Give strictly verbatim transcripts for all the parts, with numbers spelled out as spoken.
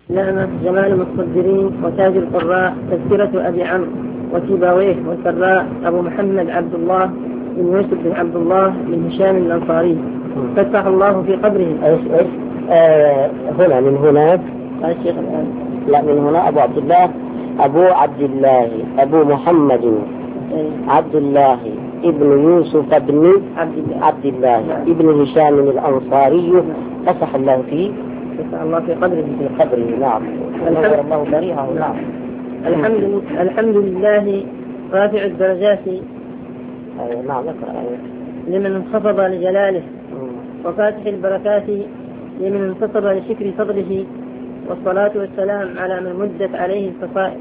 نعمة جمال المتصدرين وتاج القراء تذكرة أبي عمرو وسيبويه والفراء أبو محمد عبد الله بن يوسف بن عبد الله بن هشام الأنصاري فتح الله في قبره. ايش ايش آه هنا من هنا قال الشيخ الآن لا من هنا أبو عبد الله أبو عبد الله أبو محمد عبد الله ابن يوسف بن عبد الله, عبد الله ابن هشام الأنصاري فتح الله فيه فتح الله في قبره في قبره. نعم. نور الله بريئه. نعم. الحمد الحمد لله رافع الدرجات. نعم. لمن انخفض لجلاله وفاتح البركات لمن انتصر لشكر فضله، والصلاة والسلام على من مدت عليه الفصائل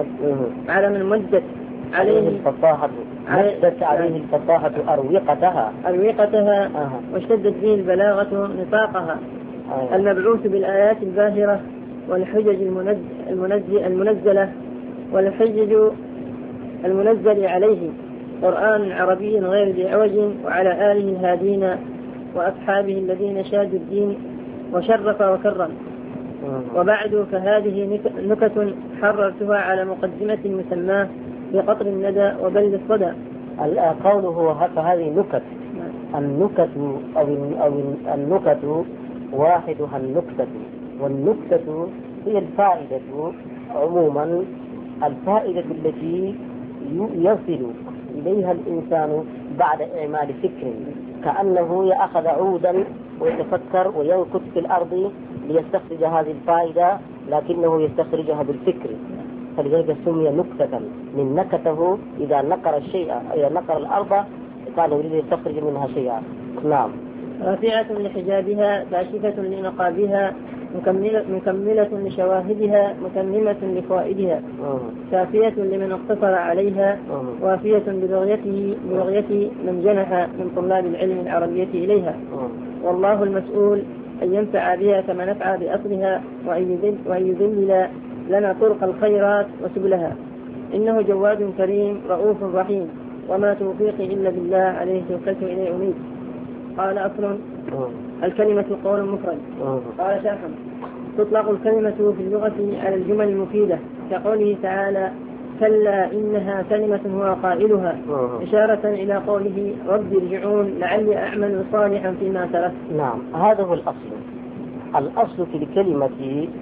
على من مدت عليه الفصاحة مدت عليه الفصاحة أروقتها أروقتها آه. واشتدت به البلاغة نطاقها آه. المبعوث بالآيات الباهرة والحجج المنزل المنزلة والحجج المنزل عليه قرآن عربي غير ذي عوج، وعلى آله الهادين وأصحابه الذين شادوا الدين وشرف وكرم. وبعد فهذه نكت حررتها على مقدمة مسماه بقطر الندى وبلد الصدى. قوله فهذه نكت. النكت أو أو النكت واحدها النكتة، والنكتة هي الفائدة عموما، الفائدة التي يصل إليها الإنسان بعد إعمال فكر، كأنه يأخذ عودا ويتفكر وينكت في الأرض ليستخرج هذه الفائدة، لكنه يستخرجها بالفكر، فلذلك سمي نكتة من نكته. إذا نقر الشيء إذا نقر الأرض كان يريد يستخرج منها شيئا. نعم. رافعة لحجابها كاشفة لنقابها مكملة, مكملة لشواهدها متممة لفوائدها كافية لمن اقتصر عليها وافية ببغيته ببغية من جنح من طلاب العلم العربية إليها. والله المسؤول أن ينفع بها كما نفع بأصلها وأن يذلل لنا طرق الخيرات وسبلها، إنه جواد كريم رؤوف رحيم، وما توفيقي إلا بالله عليه توكلت إليه أنيب. قال أصل الكلمة قول مفرد. قال شرحا تطلق الكلمة في اللغة على الجمل المفيدة كقوله تعالى كلا إنها كلمة هو قائلها، إشارة إلى قوله رب ارجعون لعلي أعمل صالحا فيما تركت. نعم. هذا هو الأصل. الأصل في الكلمة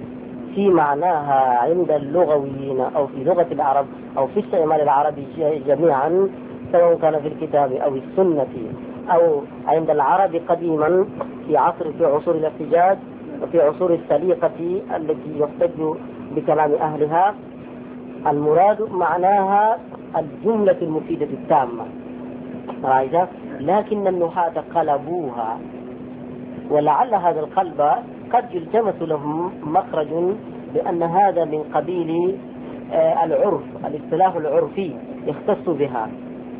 في معناها عند اللغويين أو في لغة العرب أو في استعمال العربي جميعا، سواء كان في الكتاب أو السنة أو عند العرب قديما في عصر في عصور الاحتجاج وفي عصور السليقة التي يحتج بكلام أهلها، المراد معناها الجملة المفيدة التامة، لكن النحاة قلبوها، ولعل هذا القلب قد يلتمس لهم مخرج بأن هذا من قبيل العرف، الاصطلاح العرفي يختص بها،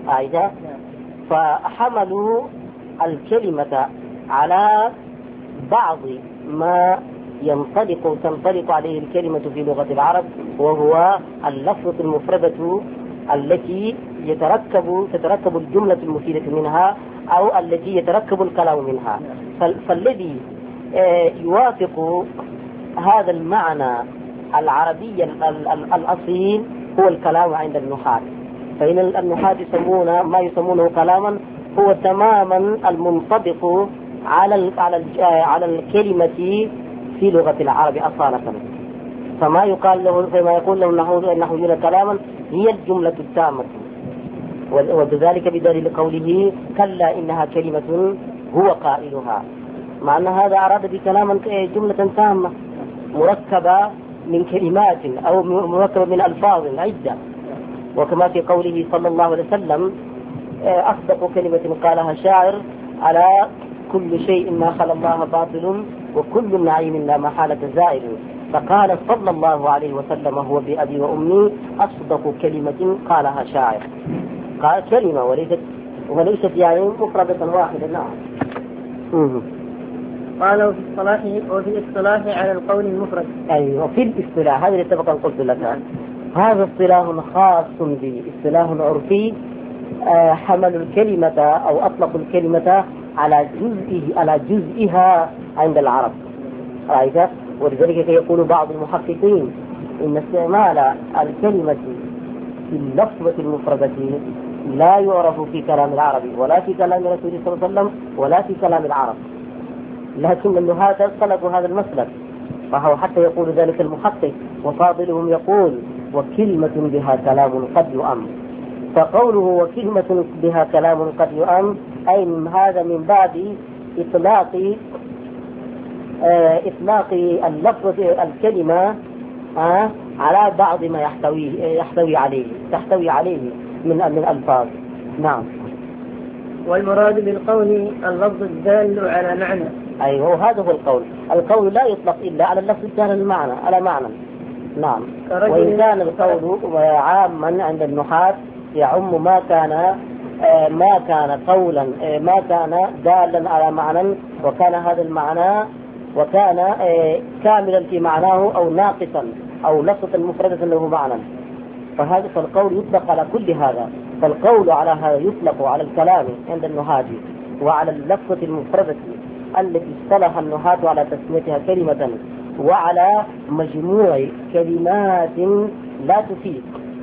فحملوا الكلمة على بعض ما ينطلق تنطلق عليه الكلمة في لغة العرب، وهو اللفظة المفردة التي يتركب تتركب الجملة المفيدة منها أو التي يتركب الكلام منها. فالذي يوافق هذا المعنى العربي الأصيل هو الكلام عند النحاة، فإن النحاة يسمون ما يسمونه كلاما هو تماما المنطبق على على على الكلمة في لغة العرب أصالة. فما يقال له فيما يقول له النحويون كلاما هي الجملة التامة، وبذلك بدليل قوله كلا إنها كلمة هو قائلها، مع أن هذا أراد بكلاما جملة تامة مركبة من كلمات أو مركبة من ألفاظ عدة، وكما في قوله صلى الله عليه وسلم أصدق كلمة قالها شاعر على كل شيء ما خلا الله باطل وكل نعيم لا محالة زائل، فقال صلى الله عليه وسلم هو بأبي وأمي أصدق كلمة قالها شاعر. قال كلمة وليست وليست يعني مفردة واحدة. نعم. قالوا في الصلاح وفي الاصطلاح على القول المفرد. أيوة في الاصطلاح هذا اللي سبق أن قلت لك، هذا اصطلاح خاص به، اصطلاح عرفي حملوا الكلمة أو أطلقوا الكلمة على جزئه على جزئها عند العرب، رأيت؟ ولذلك يقول بعض المحققين إن استعمال الكلمة في اللفظة المفردة لا يعرف في كلام العربي ولا في كلام رسول الله صلى الله عليه وسلم ولا في كلام العرب، لكن النحاة سلكوا هذا المسلك، فهو حتى يقول ذلك المحقق وفاضلهم يقول وكلمة بها كلام قد يؤم. فقوله وكلمة بها كلام قد يؤم أي هذا من باب إطلاق آه إطلاق اللفظة الكلمة آه على بعض ما يحتوي يحتوي عليه تحتوي عليه من من الألفاظ. نعم. والمراد بالقول اللفظ الدال على معنى. أيوه هذا هو القول. القول لا يطلق إلا على اللفظ الدال على المعنى على معنى. نعم. وإن كان القول عاما عند النحاة يعم ما كان آه ما كان قولا آه ما كان دالا على معنى وكان هذا المعنى وكان آه كاملا في معناه أو ناقصا أو لفظا مفردة له معنى، فهذا فالقول يطلق على كل هذا. فالقول على هذا يطلق على الكلام عند النحاة وعلى اللفظة المفردة التي اصطلح النحاة على تسميتها كلمة وعلى مجموع كلمات لا تفيد.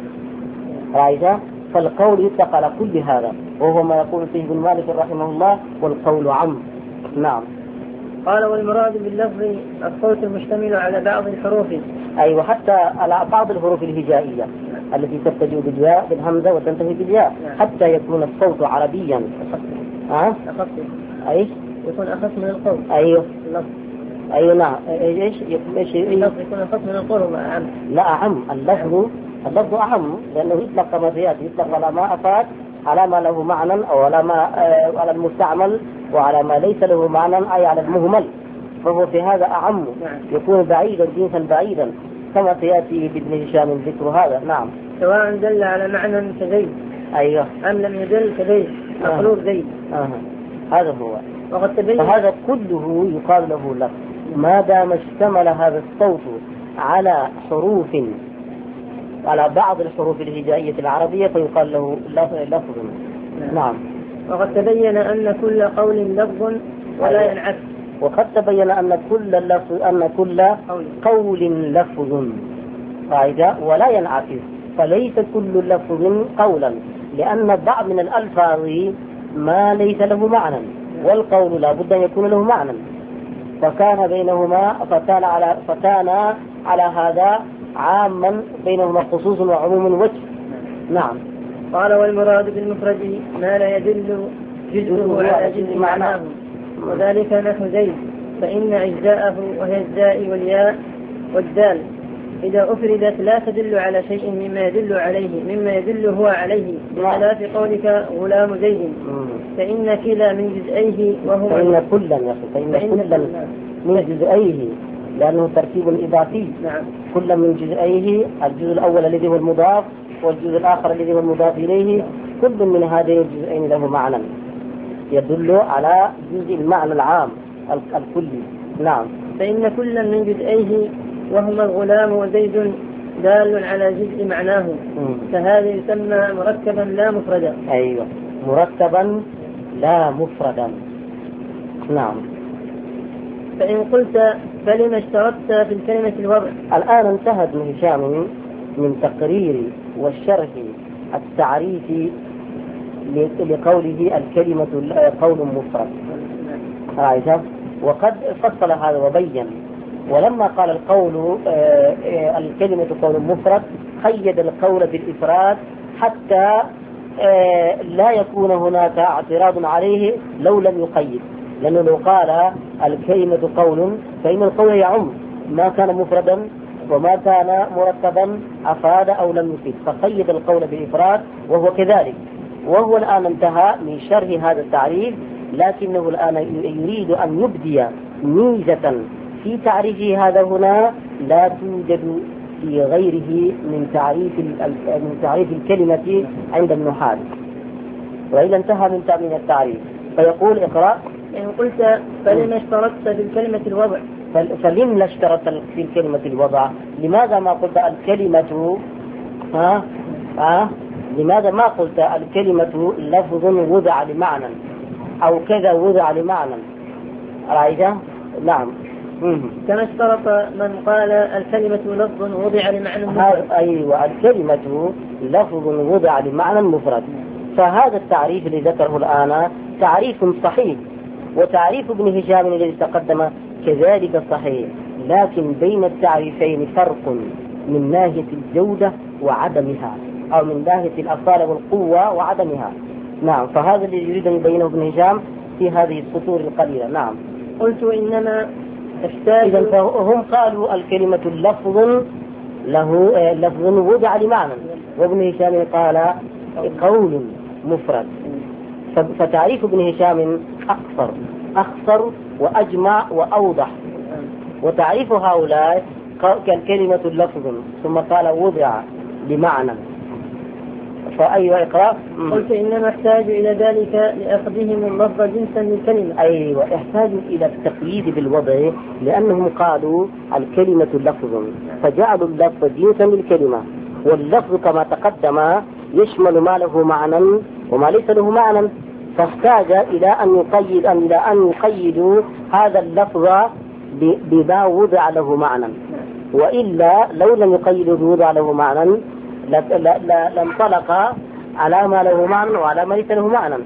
رأيت؟ فالقول يطلق على كل هذا وهو ما يقول فيه ابن مالك رحمه الله والقول عم. نعم. قال والمراد باللفظ الصوت المشتمل على بعض الحروف. أيوة حتى على بعض الحروف الهجائية التي تبتدئ بالياء بالهمزة وتنتهي بالياء حتى يكون الصوت عربيا. ها؟ أخف. أيش؟ يكون أخف من القول. أيوه. اللفظ. أيوه نعم. إيش؟ إيش؟ اللفظ يكون أخف من القول وما أعم. لا أعم. اللفظ اللفظ أعم لأنه يطلق كما سيأتي يطلق على ما أفاد على ما له معنى أو على ما آه على المستعمل وعلى ما ليس له معنى أي على المهمل، فهو في هذا أعم يكون بعيدا جنسا بعيدا كما سيأتي بابن هشام ذكر هذا. نعم. سواء دل على معنى كزيد أيوه أم لم يدل كزيد مخلوق زيد. آه. هذا هو. وقد تبين فهذا كله يقال له لفظ ما دام اشتمل هذا الصوت على حروف على بعض الحروف الهجائية العربية فيقال له لفظ. نعم. وقد تبين أن كل قول لفظ ولا ينعكس. وقد تبين أن كل لفظ أن كل قول لفظ قاعدة ولا ينعكس، فليس كل لفظ قولا لأن بعض من الألفاظ ما ليس له معنى والقول لا بد أن يكون له معنى، فكان بينهما فكان على فكان على هذا عاما بينهما خصوص وعموم وجه. نعم. قال والمراد بالمفرد ما لا يدل جزءه على جزء معناه وذلك نحو زيد فإن أجزاءه وهي الزاء والياء والدال إذا أفردت لا تدل على شيء مما يدل عليه مما يدل هو عليه بخلاف قولك غلام زيد فإن كلا من جزئيه وهو فإن كلا فإن, فإن كلا من جزئيه لأنه تركيب إضافي. نعم. كل من جزئيه الجزء الأول الذي هو المضاف والجزء الآخر الذي هو المضاف إليه كل من هذين الجزئين له معنى يدل على جزء المعنى العام الكلي. نعم. فإن كل من جزئيه وهما الغلام وزيد دال على جزء معناه م. فهذا يسمى مركبا لا مفردا. أيوة مركبا لا مفردا. نعم. فإن قلت فلما اشترطت في الكلمة الوضع. الآن انتهت ابن هشام من تقرير والشرح التعريف لقوله الكلمة قول مفرد. رأيت؟ وقد فصل هذا وبين، ولما قال القول الكلمة قول مفرد قيد القول بالإفراد حتى لا يكون هناك اعتراض عليه لو لم يقيد، لأنه لو قال الكلمة قول فإن القول يعم ما كان مفردا وما كان مركبا أفاد أو لم يفيد، فقيد القول بالإفراد وهو كذلك. وهو الآن انتهى من شرح هذا التعريف، لكنه الآن يريد أن يبدي ميزة في تعريفه هذا هنا لا توجد في غيره من تعريف من تعريف الكلمة عند النحاة. وإذا انتهى من تأمين التعريف فيقول اقرأ. إن قلت فلما اشترطت في الكلمة الوضع. فلم اشترط في الكلمة الوضع؟ لماذا ما قلت الكلمة ها ها لماذا ما قلت الكلمة لفظ وضع لمعنى أو كذا وضع لمعنى؟ رأيت؟ نعم. كما اشترط من قال الكلمة لفظ وضع لمعنى مفرد. أيوة، الكلمة لفظ وضع لمعنى مفرد. فهذا التعريف الذي ذكره الآن تعريف صحيح، وتعريف ابن هشام الذي تقدم كذلك صحيح، لكن بين التعريفين فرق من ناحية الجودة وعدمها، أو من ناحية الأصالة والقوة وعدمها. نعم، فهذا الذي يريد أن يبينه ابن هشام في هذه السطور القليلة. نعم. قلت إنما احتاج. إذن فهم قالوا الكلمة لفظ له لفظ وضع لمعنى، وابن هشام قال قول مفرد. فتعريف ابن هشام أقصر أخصر وأجمع وأوضح، وتعريف هؤلاء كالكلمة لفظ ثم قال وضع لمعنى. فأيوة إقرأ. قلت إنما احتاج إلى ذلك لأخذهم اللفظ جنسا للكلمة. أيوة، احتاج إلى التقييد بالوضع، لأنهم قالوا الكلمة لفظ فجعلوا اللفظ جنسا للكلمة، واللفظ كما تقدم يشمل ما له معنى وما ليس له معنى، فاحتاج إلى أن يقيد أن إلى أن يقيدوا هذا اللفظ بما وضع له معنى، وإلا لو لم يقيدوا بوضع له معنى لانطلق على ما له معنى وعلى ما ليس له معنى.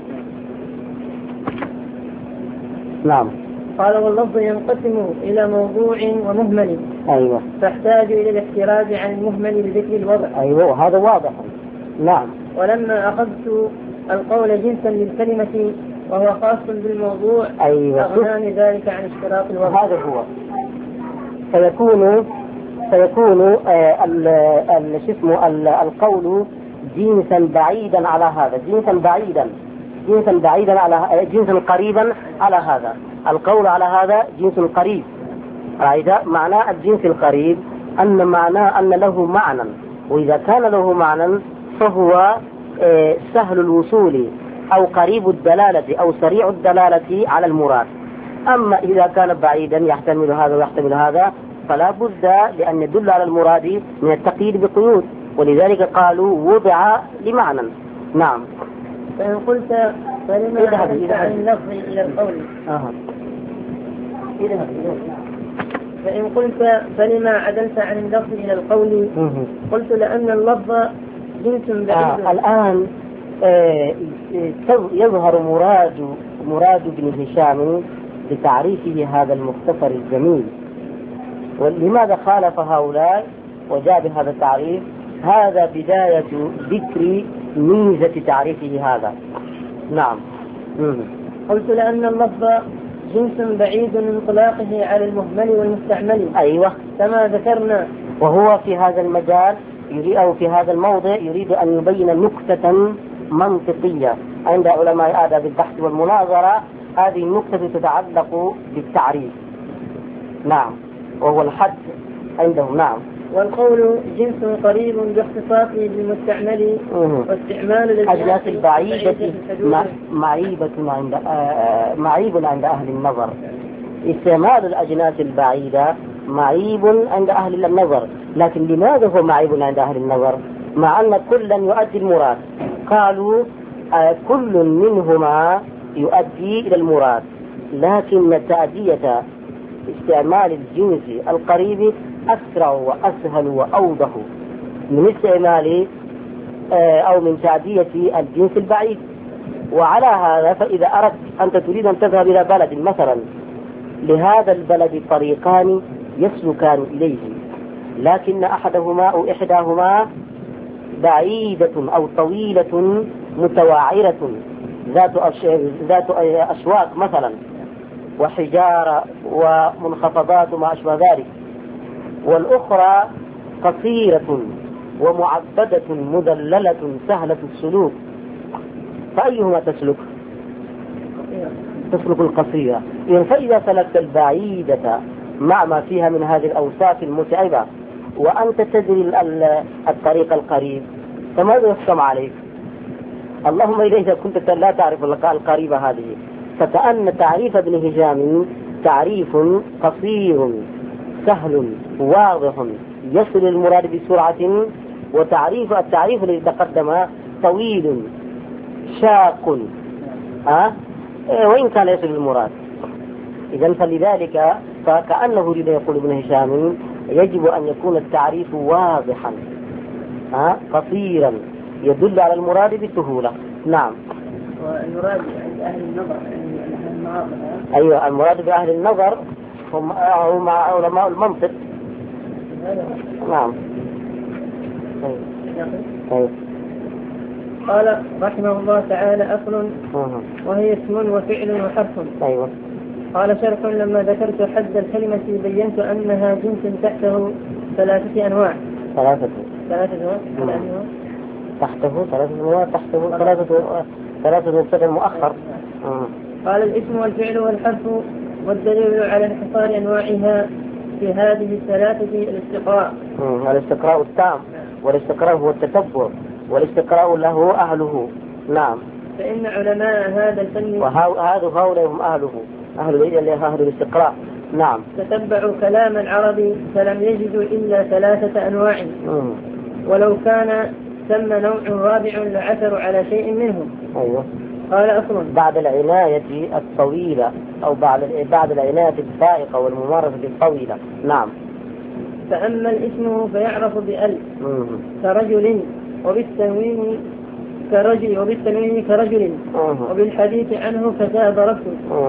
نعم. قال واللفظ ينقسم إلى موضوع ومهمل. أيوة. فاحتاج إلى الاحتراز عن المهمل بذكر الوضع. أيوة، هذا واضح. نعم. ولما أخذت القول جنسا للكلمة وهو خاص بالموضوع، أيوة، أغناني ذلك عن اشتراط الوضع. هذا هو. فيكون فيكون آه ال اسمه القول جنسا بعيدا على هذا، جنسا بعيدا جنسا بعيدا على جنسا قريبا على هذا. القول على هذا جنس قريب. هذا معنى الجنس القريب، أن معناه أن له معنى، وإذا كان له معنى فهو آه سهل الوصول أو قريب الدلالة أو سريع الدلالة على المراد. أما إذا كان بعيدا يحتمل هذا ويحتمل هذا فلا بد لأن يدل على المراد من التقييد بقيود، ولذلك قالوا وضع لمعنى. نعم. فإن قلت فلما عدلت عن اللفظ إلى القول آه. فإن قلت فلما عدلت عن اللفظ إلى القول قلت لأن اللفظ جنس بعيد. آه. الآن آه يظهر مراد مراد ابن هشام بتعريفه هذا المختصر الجميل. ولماذا خالف هؤلاء وجاء بهذا التعريف؟ هذا بداية ذكر ميزة تعريفه هذا. نعم. قلت لأن اللفظ جنس بعيد من انطلاقه على المهمل والمستعمل. أيوة، كما ذكرنا. وهو في هذا المجال يريد أو في هذا الموضع يريد أن يبين نكتة منطقية عند علماء آداب البحث والمناظرة. هذه النكتة تتعلق بالتعريف. نعم، وهو الحد عندهم. نعم. والقول جنس قريب باختصاصه بالمستعمل واستعمال الأجناس البعيدة معيبة عند معيب عند أهل النظر. استعمال الأجناس البعيدة معيب عند أهل النظر، لكن لماذا هو معيب عند أهل النظر مع أن كلا يؤدي المراد؟ قالوا كل منهما يؤدي إلى المراد، لكن تأدية استعمال الجنس القريب أسرع وأسهل وأوضح من استعمال أو من تأدية الجنس البعيد. وعلى هذا فإذا أردت أنت تريد أن تذهب إلى بلد مثلا، لهذا البلد طريقان يسلكان إليه، لكن أحدهما أو إحداهما بعيدة أو طويلة متواعرة ذات ذات أشواك مثلا وحجارة ومنخفضات وما أشبه ذلك، والأخرى قصيرة ومعبدة مذللة سهلة السلوك، فأيهما تسلك؟ تسلك القصيرة. فإذا سلكت البعيدة مع ما فيها من هذه الأوصاف المتعبة وأنت تدري الطريق القريب فماذا يحكم عليك؟ اللهم إذا كنت لا تعرف القريبة هذه. فكأن تعريف ابن هشام تعريف قصير سهل واضح يصل المراد بسرعة، وتعريف التعريف الذي تقدم طويل شاق أه؟ وإن كان يصل المراد. إذن فلذلك فكأنه يريد يقول ابن هشام يجب أن يكون التعريف واضحا ها قصيرا يدل على المراد بسهولة. نعم. والمراد عند أهل النظر يعني أهل المعاصر. أيوة المراد بأهل النظر هم هم علماء المنطق. نعم. أيوة. قال رحمه الله تعالى أصل وهي اسم وفعل وحرف. أيوة. قال شرح لما ذكرت حد الكلمة بينت أنها جنس تحته ثلاثة أنواع. ثلاثة. ثلاثة أنواع. تحته ثلاثة أنواع تحته ثلاثة ثلاثة مبتدأ مؤخر. قال الاسم والفعل والحرف والدليل على انحصار أنواعها في هذه الثلاثة الاستقراء. الاستقراء التام والاستقراء هو التتبع والاستقراء له أهله. نعم. فإن علماء هذا الفن وهذا هؤلاء هم أهله أهل أهل الاستقراء. نعم. تتبعوا كلام العربي فلم يجدوا إلا ثلاثة أنواع. مم. ولو كان ثم نوع رابع لعثروا على شيء منهم. أيوة. قال أصلا بعد العناية الطويلة أو بعد بعد العناية الفائقة والممارسة الطويلة. نعم. فأما الاسم فيعرف بأل كرجل وبالتنوين كرجل وبالتنوين كرجل وبالحديث عنه كذا ضربت.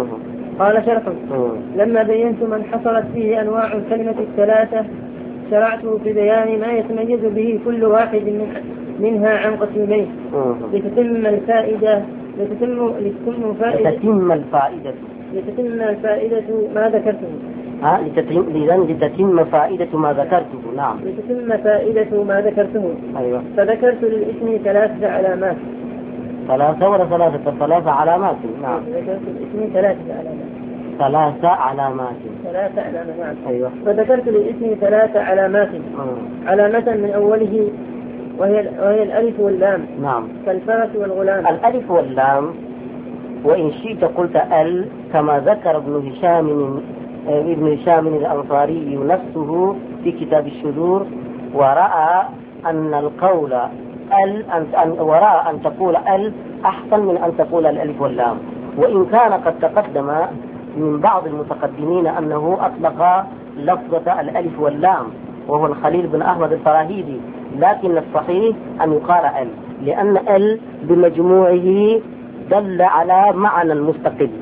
قال شرح لما بينت من حصلت فيه أنواع الكلمة الثلاثة شرعت في بيان ما يتميز به كل واحد من منها عن قسمين لتتم الفائدة لتتم لتتم فائدة لتتم الفائدة لتتم الفائدة ما ذكرته. ها لتتم لتتم فائدة ما ذكرته. نعم. لتتم فائدة ما ذكرته. أيوة. فذكرت للاسم ثلاثة علامات. ثلاثة ولا ثلاثة؟ ثلاثة علامات. نعم. ذكرت الاسم ثلاثة علامات. ثلاثة علامات. ثلاثة علامات. أيوة. فذكرت للاسم ثلاثة علامات. مم. علامة من أوله وهي وهي الألف واللام. نعم. كالفرس والغلام. الألف واللام وإن شئت قلت ال كما ذكر ابن هشام ابن هشام الأنصاري نفسه في كتاب الشذور ورأى أن القول ال أن ورأى أن تقول ال أحسن من أن تقول الألف واللام، وإن كان قد تقدم من بعض المتقدمين أنه أطلق لفظة الألف واللام وهو الخليل بن أحمد الفراهيدي، لكن الصحيح أن يقال ال لأن ال بمجموعه دل على معنى مستقل،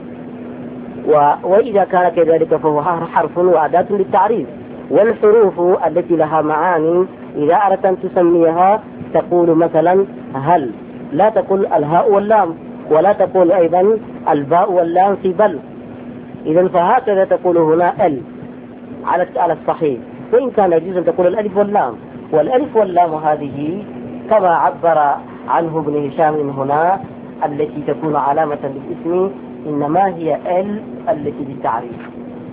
وإذا كان كذلك فهو حرف وأداة للتعريف. والحروف التي لها معاني إذا أردت أن تسميها تقول مثلا هل، لا تقول الهاء واللام، ولا تقول أيضا الباء واللام في بل. إذن فهكذا تقول هنا ال على الصحيح، وإن كان يجوز أن تقول الألف واللام. والألف واللام هذه كما عبر عنه ابن هشام هنا التي تكون علامة للاسم إنما هي ال التي للتعريف،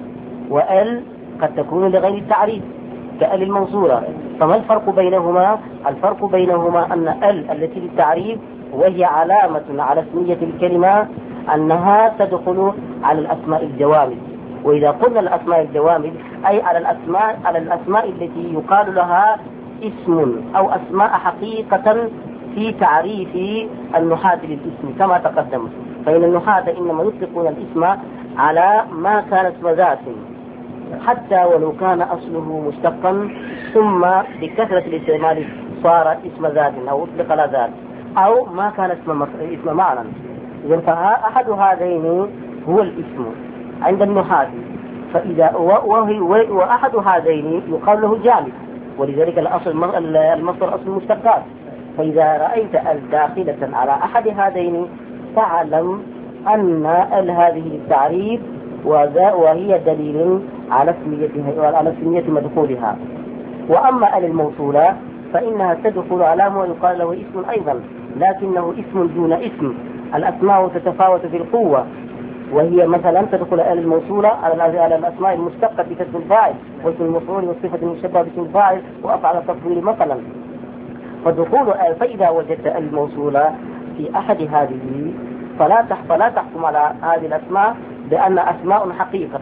وال قد تكون لغير التعريف كال الموصولة. فما الفرق بينهما؟ الفرق بينهما أن ال التي للتعريف وهي علامة على اسمية الكلمة أنها تدخل على الأسماء الجوامد، وإذا قلنا الأسماء الجوامد أي على الأسماء على الأسماء التي يقال لها اسم أو أسماء حقيقة في تعريف النحاة للاسم كما تقدم. فإن النحاة إنما يطلقون الاسم على ما كان اسم ذات حتى ولو كان أصله مشتقا ثم بكثرة الاستعمال صار اسم ذات أو أطلق على ذات، أو ما كان اسم اسم معنى. إذن فأحد هذين هو الاسم عند النحاة، فإذا وأحد هذين يقال له جامد، ولذلك الأصل المصدر أصل المشتقات. فإذا رأيت ال داخلة على أحد هذين فاعلم أن ال هذه للتعريف وهي دليل على اسميتها وعلى اسمية مدخولها. وأما ال الموصولة فإنها تدخل على ما يقال له اسم أيضا، لكنه اسم دون اسم. الأسماء تتفاوت في القوة، وهي مثلا تدخل ال الموصولة على الأسماء المشتقة كاسم الفاعل واسم المفعول والصفة المشبهة باسم الفاعل وأفعل التفضيل مثلا. فدخول فإذا وجدت الموصولة في أحد هذه فلا فلا تحكم على هذه الأسماء بأن أسماء حقيقة،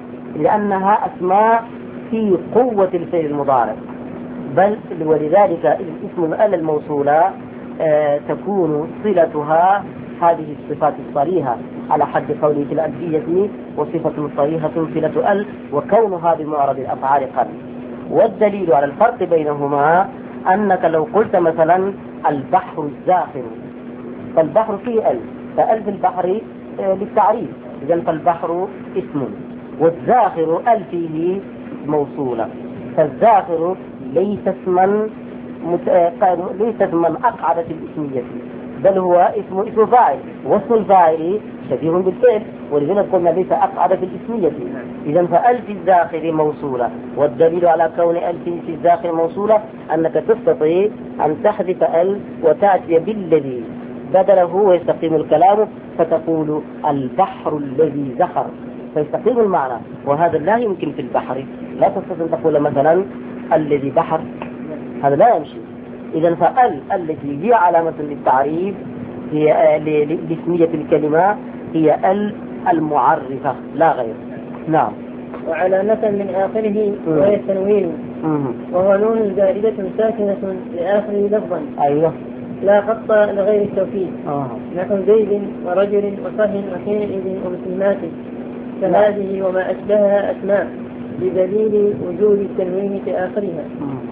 لأنها أسماء في قوة الفعل المضارع، بل ولذلك الاسم ال الموصولة آه تكون صلتها هذه الصفات الصريحة على حد قوله في الألفية وصفة صريحة صلة ال وكونها بمعرض الأفعال قل. والدليل على الفرق بينهما أنك لو قلت مثلا البحر الزاخر فالبحر فيه ال، فال في البحر للتعريف، إذن فالبحر اسم، والزاخر ال فيه موصولة، فالزاخر ليس اسما مت... ليس اسما أقعد في الاسمية، بل هو اسم اسم فاعل، واسم الفاعل شبيه بالفعل، ولذلك قلنا ليس أقعد في الاسمية. إذن فال في الزاخر موصولة، والدليل على كون ال في الزاخر موصولة أنك تستطيع أن تحذف ال وتأتي بالذي بدله ويستقيم الكلام، فتقول البحر الذي زخر فيستقيم المعنى، وهذا لا يمكن في البحر. لا تستطيع أن تقول مثلا الذي بحر، هذا لا يمشي. إذن فال التي هي علامة للتعريف هي لاسمية الكلمة هي ال المعرفة لا غير. نعم. وعلامة من آخره وهي التنوين، وهو نون زائدة ساكنة لآخره لفظا. أيوه. لا خط لغير التوكيد. آه. نحو زيد ورجل وصهن وحينئذ ومسلمات، فهذه وما أشبهها أسماء بدليل وجود التنوين في آخرها.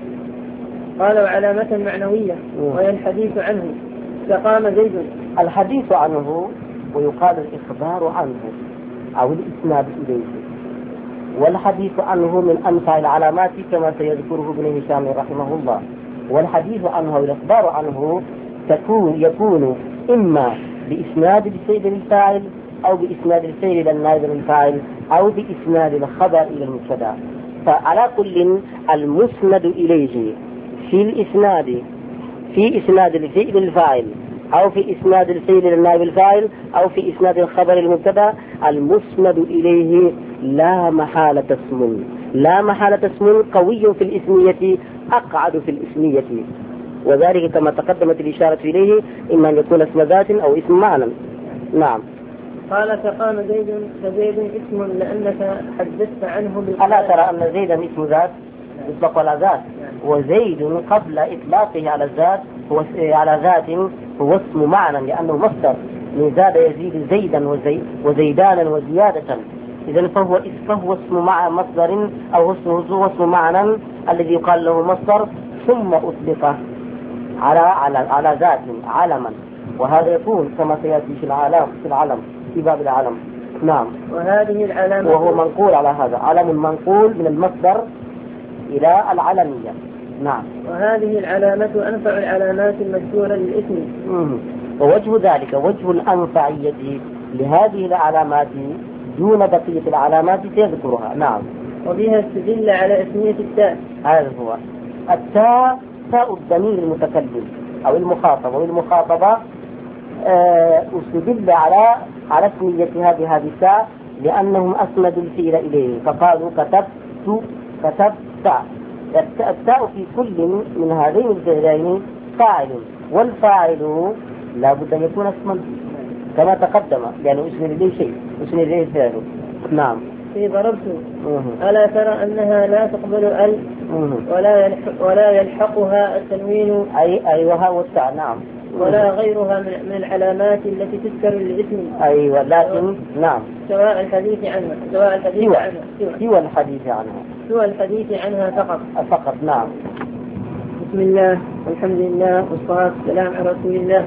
قال وعلامة معنوية وهي الحديث عنه، فقام زيد. الحديث عنه ويقال الإخبار عنه أو الإسناد إليه، والحديث عنه من أنفع العلامات كما سيذكره ابن هشام رحمه الله. والحديث عنه والإخبار عنه تكون يكون إما بإسناد الفعل للفاعل أو بإسناد الفعل إلى النائب للفاعل أو بإسناد الخبر إلى المبتدا. فعلى كل المسند إليه في الإسناد في إسناد الفعل للفاعل أو في إسناد الفعل إلى النائب الفاعل أو في إسناد الخبر المبتدا، المسند إليه لا محالة اسم لا محالة اسم قوي في الإسمية أقعد في الإسمية، وذلك كما تقدمت الإشارة إليه إما أن يكون اسم ذات أو اسم معنى. نعم. قال فقام زيد، فزيد اسم لأنك حدثت عنه بالقرآن. ألا ترى أن زيدا اسم ذات يطلق على ذات، وزيد قبل إطلاقه على الذات هو على ذات هو اسم معنى، لأنه مصدر من زاد يزيد زيدا وزي وزيدانا وزيادة. إذن فهو فهو اسم مع مصدر أو اسمه اسم معنى الذي يقال له مصدر ثم أطلق على على على ذات علما، وهذا يكون كما سيأتي في العالم في العلم في باب العلم. نعم. وهذه العلامة وهو منقول على هذا، علم منقول من المصدر إلى العلمية. نعم. وهذه العلامة أنفع العلامات المذكورة للاسم. ووجه ذلك وجه الأنفعية لهذه العلامات دون بقية العلامات سيذكرها. نعم. وبها استدل على اسمية التاء. هذا هو التاء، تاء الضمير المتكلم أو المخاطب أو المخاطبة، استدل على على اسميتها بهذه التاء لأنهم أسندوا الفعل إليه، فقالوا كتبت كتبت. التاء في كل من هذين الفعلين فاعل، والفاعل لا بد أن يكون اسما كما تقدم، لأنه اسم إليه شيء اسم إليه فعل. نعم. في ضربت ألا ترى أنها لا تقبل ال ولا يلحق ولا يلحقها التنوين أي أيوها والتاء. نعم. ولا غيرها من العلامات التي تذكر للاسم. أيوة لكن نعم سواء الحديث عنها سواء الحديث سوى. عنها سوى الحديث عنها سوى الحديث عنها فقط فقط. نعم. بسم الله والحمد لله والصلاة والسلام على رسول الله.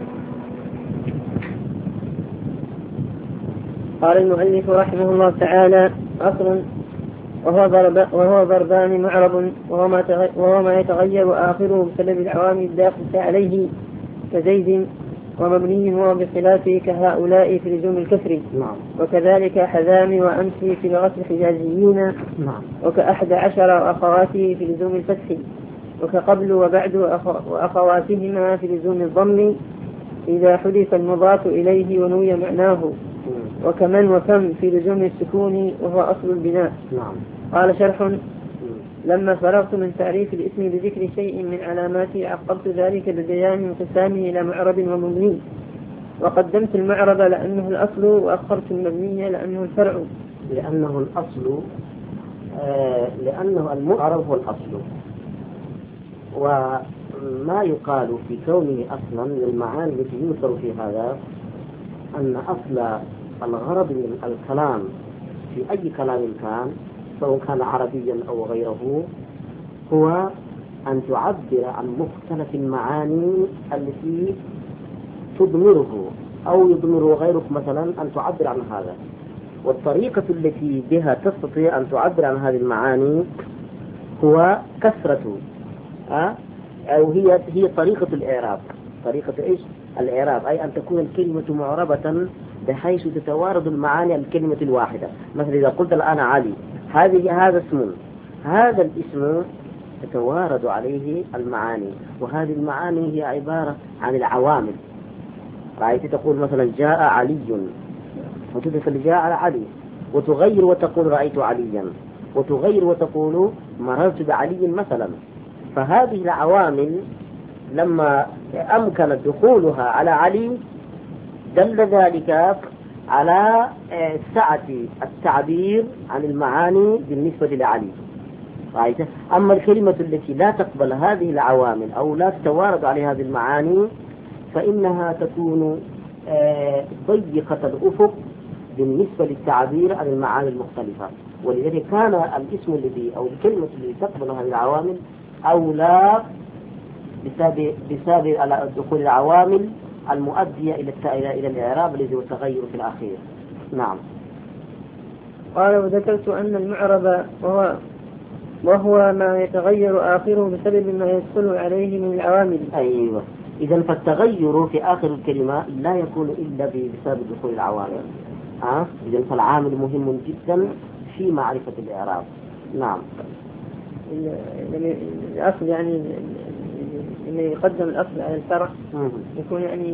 قال المؤلف رحمه الله تعالى: أصل وهو ضرب وهو ضربان معرب وهو ما, تغ... وهو ما يتغير آخره بسبب العوامل الداخلة عليه كزيد، ومبني هو بخلافه كهؤلاء في لزوم الكسر. نعم. وكذلك حذام وأمسي في لغة الحجازيين. نعم. وكأحد عشر وأخواته في لزوم الفتح، وكقبل وبعد وأخواتهما في لزوم الضم إذا حدث المضاف إليه ونوي معناه، وكمن وكم في لزوم السكون وهو أصل البناء. نعم. قال شرح: لما فرغت من تعريف الاسم بذكر شيء من علاماته عقبت ذلك ببيان انقسامه إلى معرب ومبني، وقدمت المعرب لأنه الأصل وأخرت المبني لأنه الفرع. لأنه الأصل آه لأنه المعرب هو الأصل، وما يقال في كونه أصلا للمعاني التي يذكر في هذا أن أصل الغرض من الكلام في أي كلام كان سواء كان عربيا أو غيره هو أن تعبر عن مختلف المعاني التي تضمره أو يضمره غيرك، مثلا أن تعبر عن هذا، والطريقة التي بها تستطيع أن تعبر عن هذه المعاني هو كثرة أه؟ أو هي هي طريقة الإعراب. طريقة إيش؟ الإعراب، أي أن تكون الكلمة معربة بحيث تتوارد المعاني الكلمة الواحدة. مثلا إذا قلت الآن علي، هذه هذا اسم، هذا الاسم تتوارد عليه المعاني، وهذه المعاني هي عبارة عن العوامل. رأيت تقول مثلا جاء علي، وتدخل جاء على علي، وتغير وتقول رأيت عليا، وتغير وتقول مررت بعلي مثلا. فهذه العوامل لما أمكن دخولها على علي دل ذلك على سعة التعبير عن المعاني بالنسبة لعلي. رأيت؟ أما الكلمة التي لا تقبل هذه العوامل أو لا تتوارد عليها هذه المعاني فإنها تكون ضيقة الأفق بالنسبة للتعبير عن المعاني المختلفة. ولذلك كان الاسم الذي أو الكلمة التي تقبل هذه العوامل أولى بسبب بسبب دخول العوامل المؤدية إلى إلى الإعراب الذي هو التغير في الأخير. نعم. قال وذكرت أن المعرب وهو وهو ما يتغير آخره بسبب ما يدخل عليه من العوامل. أيوة. إذا فالتغير في آخر الكلمة لا يكون إلا بسبب دخول العوامل. ها؟ إذا فالعامل مهم جدا في معرفة الإعراب. نعم. الأصل يعني إنه يقدم الأصل على الفرع يكون يعني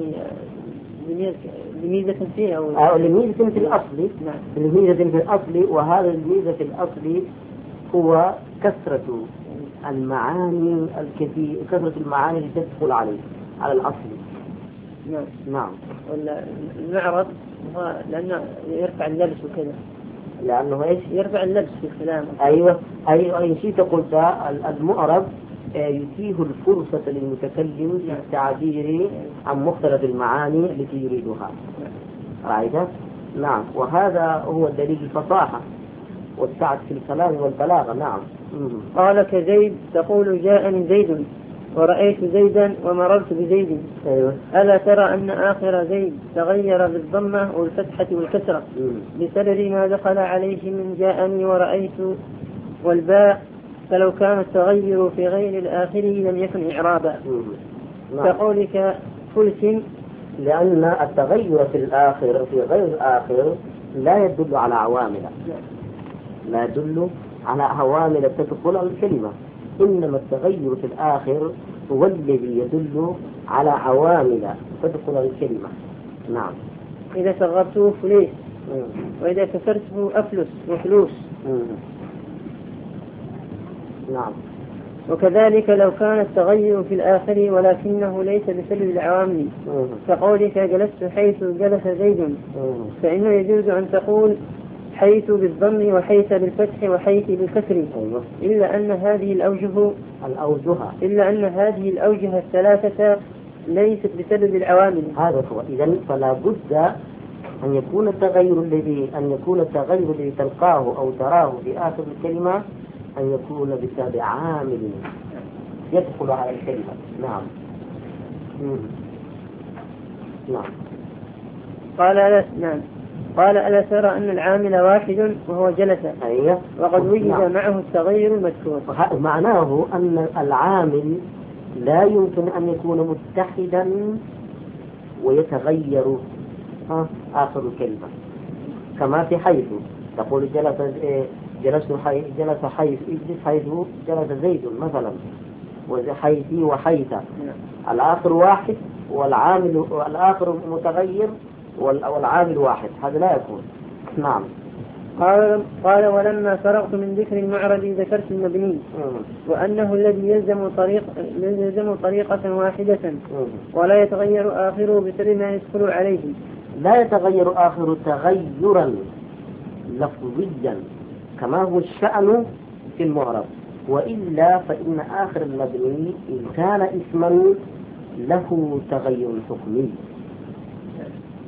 لميزة فيه أو أو لميزة في الأصل. نعم. لميزة في الأصل، وهذا الميزة في الأصل هو كثرة المعاني الكثير، كثرة المعاني اللي تدخل عليه على الأصل. نعم. نعم. المعرض هو لأنه يرفع اللبس وكذا. لأنه إيش؟ يرفع اللبس في الكلام. أيوة. أيوة. أي شيء قلت المعرض يتيه الفرصة للمتكلم في التعبير عن مختلف المعاني التي يريدها. رأيت؟ نعم. وهذا هو دليل الفصاحة والسعة في الكلام والبلاغة. نعم. قال كزيد تقول جاءني زيد ورأيت زيدا ومررت بزيد. أيوة. ألا ترى أن آخر زيد تغير بالضمة والفتحة والكسرة بسبب ما دخل عليه من جاءني ورأيت والباء، فلو كان التغير في غير الآخر لم يكن إعرابا. كقولك فلس، لأن التغير في الآخر في غير الآخر لا يدل على عوامل، لا يدل على عوامل تدخل على الكلمة، إنما التغير في الآخر هو الذي يدل على عوامل تدخل على الكلمة. نعم. إذا صغرته فليس، وإذا كسرته أفلس وفلوس. نعم. وكذلك لو كان التغير في الآخر ولكنه ليس بسبب العوامل، كقولك جلست حيث جلس زيد، فإنه يجوز أن تقول حيث بالضم وحيث بالفتح وحيث بالكسر. أيوة. إلا أن هذه الأوجه الأوجه إلا أن هذه الأوجه الثلاثة ليست بسبب العوامل. هذا هو. إذن فلا بد أن يكون التغير الذي أن يكون التغير الذي تلقاه أو تراه في آخر الكلمة أن يكون بسبب عامل يدخل على الكلمة. نعم. مم. نعم. قال ألا نعم قال ألا ترى أن العامل واحد وهو جلس. أيوة. وقد وجد نعم. معه التغير المذكور. معناه أن العامل لا يمكن أن يكون متحدا ويتغير آخر الكلمة، كما في حيث تقول جلس جلس حيث جلس حيث حيث جلس زيد مثلا، وحيثي وحيث الآخر واحد والعامل الآخر متغير والعامل واحد، هذا لا يكون. نعم. قال قال ولما فرغت من ذكر المعرب ذكرت المبني، وأنه الذي يلزم طريق يلزم طريقة واحدة ولا يتغير آخره بسبب ما يدخل عليه. لا يتغير آخر تغيرا لفظيا كما هو الشأن في المعرب، وإلا فإن آخر المبني إن كان اسما له تغير حكمي.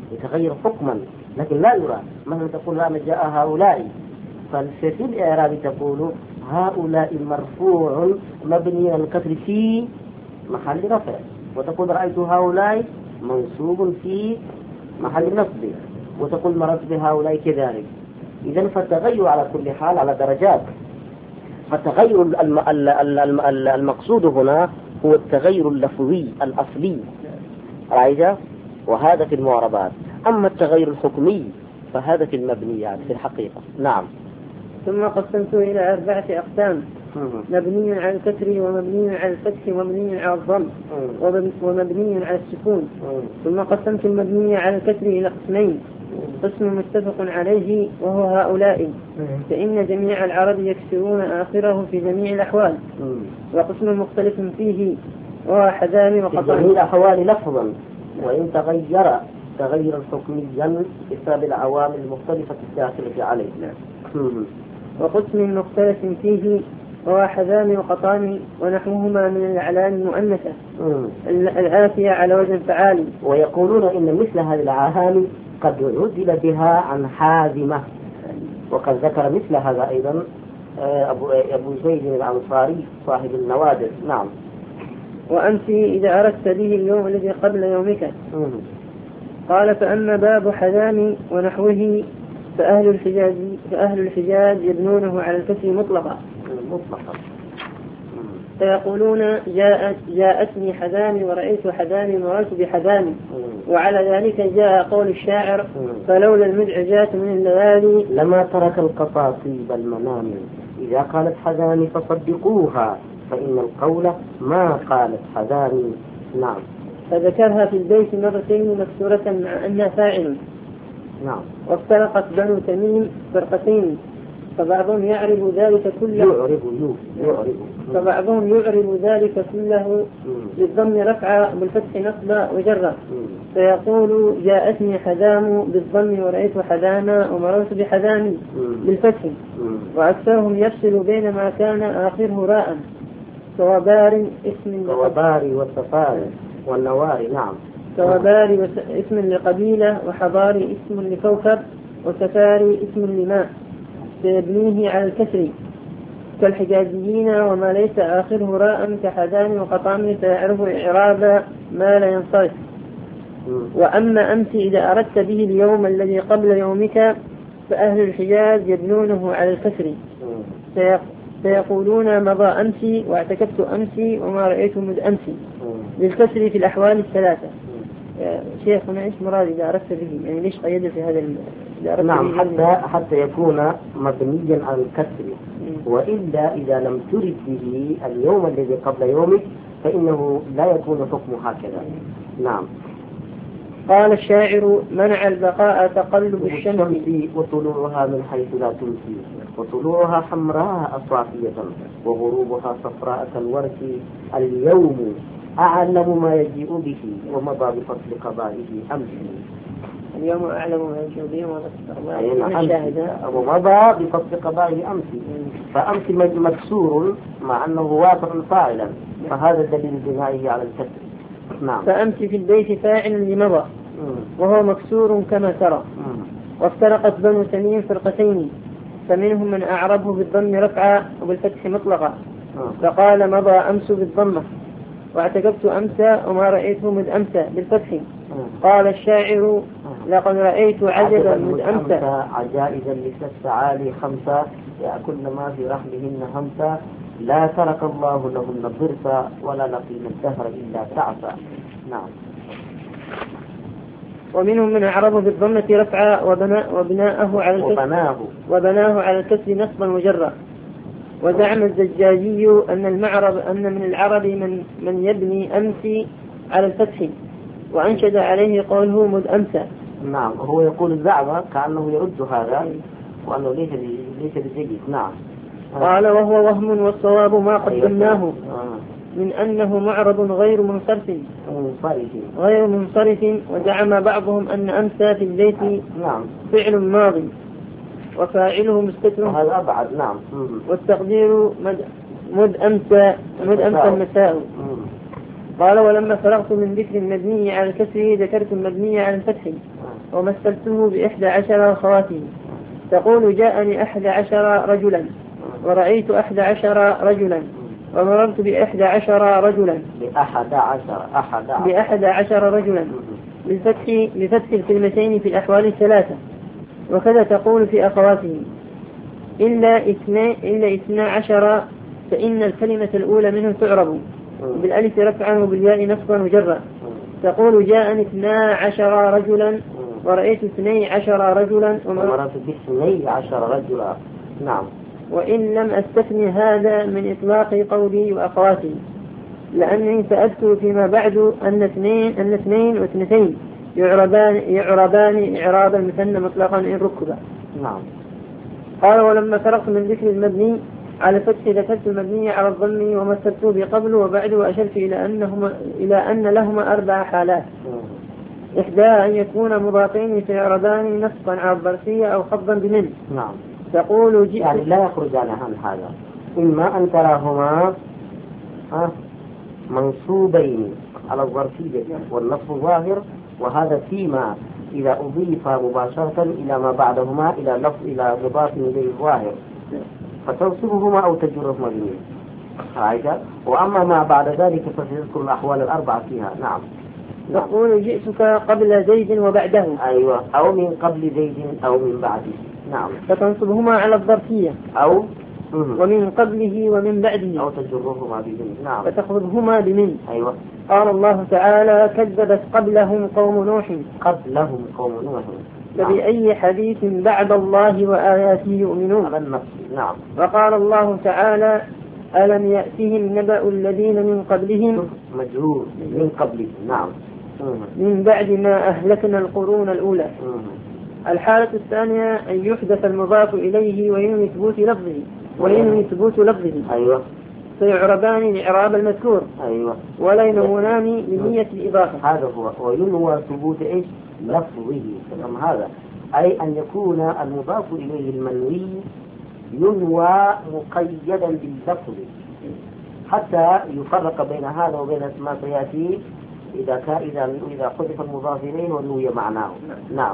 يتغير حكما لكن لا يرى. مثلا تقول لما جاء هؤلاء، ففي الإعراب تقول هؤلاء مرفوع مبني على الكسر في محل رفع، وتقول رأيت هؤلاء منصوب في محل نصب، وتقول مررت بهؤلاء كذلك. إذن فالتغير على كل حال على درجات. فالتغير الم... الم... المقصود هنا هو التغير اللفظي الأصلي، رأيت؟ وهذا في المعربات. أما التغير الحكمي فهذا في المبنيات في الحقيقة. نعم. ثم قسمت إلى أربعة أقسام: مبني على الكسر، ومبني على الفتح، ومبني على الضم، ومبني على السكون. ثم قسمت المبني على الكسر إلى قسمين: قسم متفق عليه وهو هؤلاء، فإن جميع العرب يكسرون آخره في جميع الأحوال. وقسم مختلف فيه وهو حذام وقطع في جميع الأحوال لفظا، وإن تغير تغير حكميا بسبب العوامل المختلفة الداخلة عليه. وقسم مختلف فيه وهو حذام وقطان ونحوهما من الأعلام المؤنثة الآتية على وزن فعال. ويقولون إن مثل هذه العهام قد عدل بها عن حازمة، وقد ذكر مثل هذا أيضا أبو, أبو زيد الأنصاري صاحب النوادر. نعم. وأنت إذا أردت به اليوم الذي قبل يومك. قال: فأما باب حذام ونحوه فأهل الحجاز فأهل الحجاز يبنونه على الكسر مطلقا مطلقا فيقولون جاءت جاءتني حذامي ورأيت حذامي مررت بحذامي. وعلى ذلك جاء قول الشاعر: فلولا المدعجات من الليالي لما ترك القطاطيب المنام، إذا قالت حذامي فصدقوها فإن القول ما قالت حذامي. نعم. فذكرها في البيت مرتين مكسورة مع أنها فاعل. نعم. وافترقت بنو تميم فرقتين، فبعضهم يعرب ذلك كله يعرب يعرب فبعضهم يعرب ذلك كله بالضم رفع بالفتح نصب وجر، فيقول جاءتني حذام بالضم ورأيت حذاما ومررت بحذامي بالفتح. وأكثرهم يفصل بين ما كان آخره راء كوبار اسم كوبار والسفار والنوار. نعم. كوبار اسم لقبيلة، وحضاري اسم لكوكب، وسفاري اسم لماء، فيبنيه على الكسر كالحجازيين. وما ليس آخره راء كحذان وقطام فيعرف إعراب ما لا ينصرف. وأما أمس إذا أردت به اليوم الذي قبل يومك فأهل الحجاز يبنونه على الكسر، فيقولون مضى أمسي واعتكفت أمسي وما رأيت مذ أمسي بالكسر في الأحوال الثلاثة. شيخنا إيش مراد إذا أردت به؟ يعني ليش قيد في هذا؟ نعم، حتى حتى يكون مبنيا على الكسر، وإلا إذا لم ترد به اليوم الذي قبل يومك فإنه لا يكون حكمه هكذا. نعم. قال الشاعر: منع البقاء تقلب الشمس وطلوعها من حيث لا تمسي، وطلوعها حمراء صافية وغروبها صفراء كالورق، اليوم أعلم ما يجيء به ومضى بفصل قضائه أمسي. اليوم أعلم ما يجيء به ومضى بفصل قضائه أمسي. فأمسي مكسور مع أنه واقع فاعلا، فهذا دليل بنائه على الكسر. نعم. فأمسي في البيت فاعل لمضى وهو مكسور كما ترى. وافترقت بنو تميم فرقتين، فمنهم من أعربه بالضم رفعا وبالفتح مطلقا، فقال مضى أمس بالضمة، واعتقبت أمسى وما رأيته مذ أمسى بالفتح. قال الشاعر: لقد رأيت عجبا مذ أمسى عجائزا للسعالي خمسة يأكلن ما في رحلهن همسا، لا ترك الله لهن الضرسا ولا لقين الدهر إلا تعسى. نعم. ومنهم من أعربه بالضمة رفعا وبناء وبناءه على الكسر وبناه وبناه على الكسر نصبا وجرا. وزعم الزجاجي أن المعرب أن من العرب من من يبني أمسي على الفتح، وأنشد عليه قوله مذ أمسى. نعم. هو يقول الزعم كأنه يرد هذا وأنه ليس ليس بجيد. نعم. قال: وهو وهم والصواب ما قدمناه من أنه معرب غير منصرف غير منصرف. وزعم بعضهم أن أمسى في البيت نعم فعل ماضي وفاعله مستتر، هذا أبعد. نعم. والتقدير مد مد أمسى مد أمسى المساء. قال: ولما فرغت من ذكر المبني على الكسر ذكرت المبني على الفتح، ومثلته بإحدى عشر خواتم. تقول جاءني أحد عشر رجلا ورأيت أحد عشر رجلا ومررت بأحد عشر رجلا بأحد عشر أحد عشر بأحد عشر رجلا بفتح بفتح الكلمتين في الأحوال الثلاثة. وكذا تقول في أخواته إلا اثنين إلا اثنا عشر فإن الكلمة الأولى منه تعرب بالألف رفعا وبالياء نصبا وجرا. تقول جاءني اثنا عشر رجلا ورأيت اثني عشر رجلا ومررت باثني عشر رجلا. نعم. وإن لم أستثني هذا من إطلاق قولي وأخواتي لأني سأذكر فيما بعد أن اثنين أن اثنين واثنتين يعربان يعربان إعراب المثنى مطلقا إن ركبا. نعم. قال ولما فرغت من ذكر المبني على فتح ذكرت المبني على الضم ومثلته بقبل وبعد وأشرت إلى أنهما إلى أن لهما أربع حالات. إحداها أن يكون مضافين فيعربان نصبا على الظرفية أو خفضا بمن. نعم. تقول جئت يعني لا يخرجان عن هذا، إما أن تراهما منصوبين على الظرفية والنصب ظاهر، وهذا فيما إذا أضيف مباشرة إلى ما بعدهما إلى لفظ إلى مضاف إليه الظاهر فتنصبهما أو تجرهما بمن. وأما ما بعد ذلك فتذكر الأحوال الأربعة فيها. نعم. تقول جئتك قبل زيد وبعده. أيوة، أو من قبل زيد أو من بعده. نعم. فتنصبهما على الظرفية أو ومن قبله ومن بعده أو تجرهما بمن. نعم. فتخذهما بمن. أيوة. قال الله تعالى كذبت قبلهم قوم نوح. قبلهم قوم نوح. فبأي حديث بعد الله وآياته يؤمنون. على النص. نعم. وقال الله تعالى ألم يأتهم نبأ الذين من قبلهم مجرور من قبلهم. نعم. من بعد ما أهلكنا القرون الأولى. الحالة الثانية أن يحدث المضاف إليه وينوي ثبوت لفظه وينوي ثبوت لفظه. أيوة. فيعربان لإعراب المذكور. أيوة. ولا ينونان لنية الإضافة. هذا هو. وينوى ثبوت إيش؟ لفظه. تمام. هذا أي أن يكون المضاف إليه المنوي ينوى مقيدا باللفظ حتى يفرق بين هذا وبين ما سيأتي إذا كان إذا إذا حذف المضاف إليه ونوي معناه. نعم.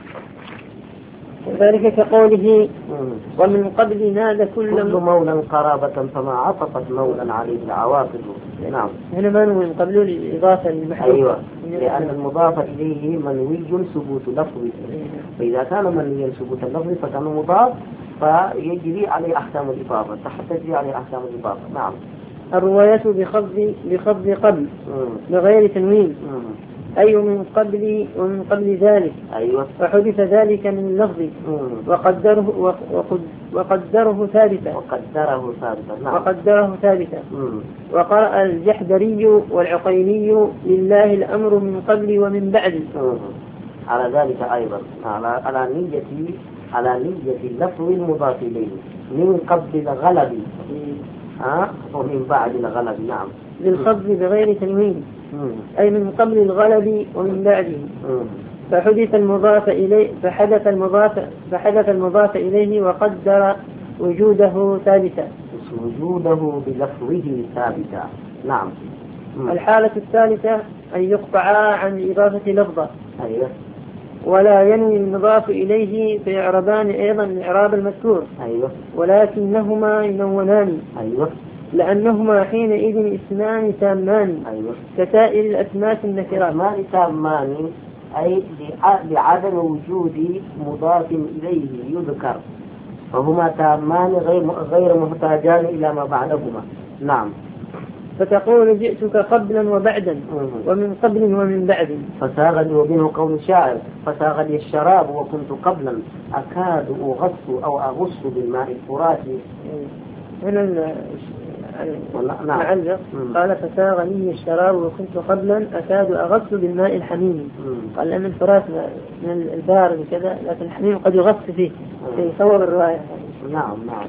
ذلك كقوله ومن قبل نادى كل كل مولى قرابة فما عطفت مولى عليه العواقب. نعم. هنا منوي من قبل الإضافة للمحذوف. أيوة. لأن المضاف إليه منوي ثبوت لفظه، فإذا كان منويا ثبوت اللفظ فكان مضاف فيجري عليه أحكام الإضافة حتى تجري عليه أحكام الإضافة. نعم. الرواية بخفض بخفض قبل بغير تنوين أي من قبل ومن قبل ذلك. أيوة. فحدث ذلك من اللفظ وقدره وقدره ثابتا وقدره ثابتا. نعم. وقدره ثابتا. وقرأ الجحدري والعقيلي لله الأمر من قبل ومن بعد. على ذلك أيضا على على نية على نية اللفظ المضاف إليه من قبل الغلب ها ومن بعد الغلب. نعم. بالخفض بغير تنوين أي من قبل الغلب ومن بعده. فحدث المضاف إليه فحدث المضاف فحدث المضاف إليه وقدر وجوده ثابتا. وجوده بلفظه ثابتا. نعم. الحالة الثالثة أن يقطعا عن الإضافة لفظة. أيوة. ولا ينوي المضاف إليه فيعربان أيضا الإعراب المذكور. أيوة. ولكنهما ينونان. أيوة. لأنهما حينئذ اسمان تامان. أيوة. كسائر الأسماء النكرات. اسمان تامان أي لعدم وجود مضاف إليه يذكر، فهما تامان غير غير محتاجان إلى ما بعدهما. نعم. فتقول جئتك قبلا وبعدا ومن قبل ومن بعد. فساغ لي وبينه قول الشاعر فساغ لي الشراب وكنت قبلا أكاد أغص أو أغص بالماء الفراتي. هنا معلق قال فساغ لي الشراب وكنت قبلا أكاد أغص بالماء الحميم. قال لأن الفرات من البارد وكذا لكن الحميم قد يغص فيه في صور الرواية. نعم. نعم.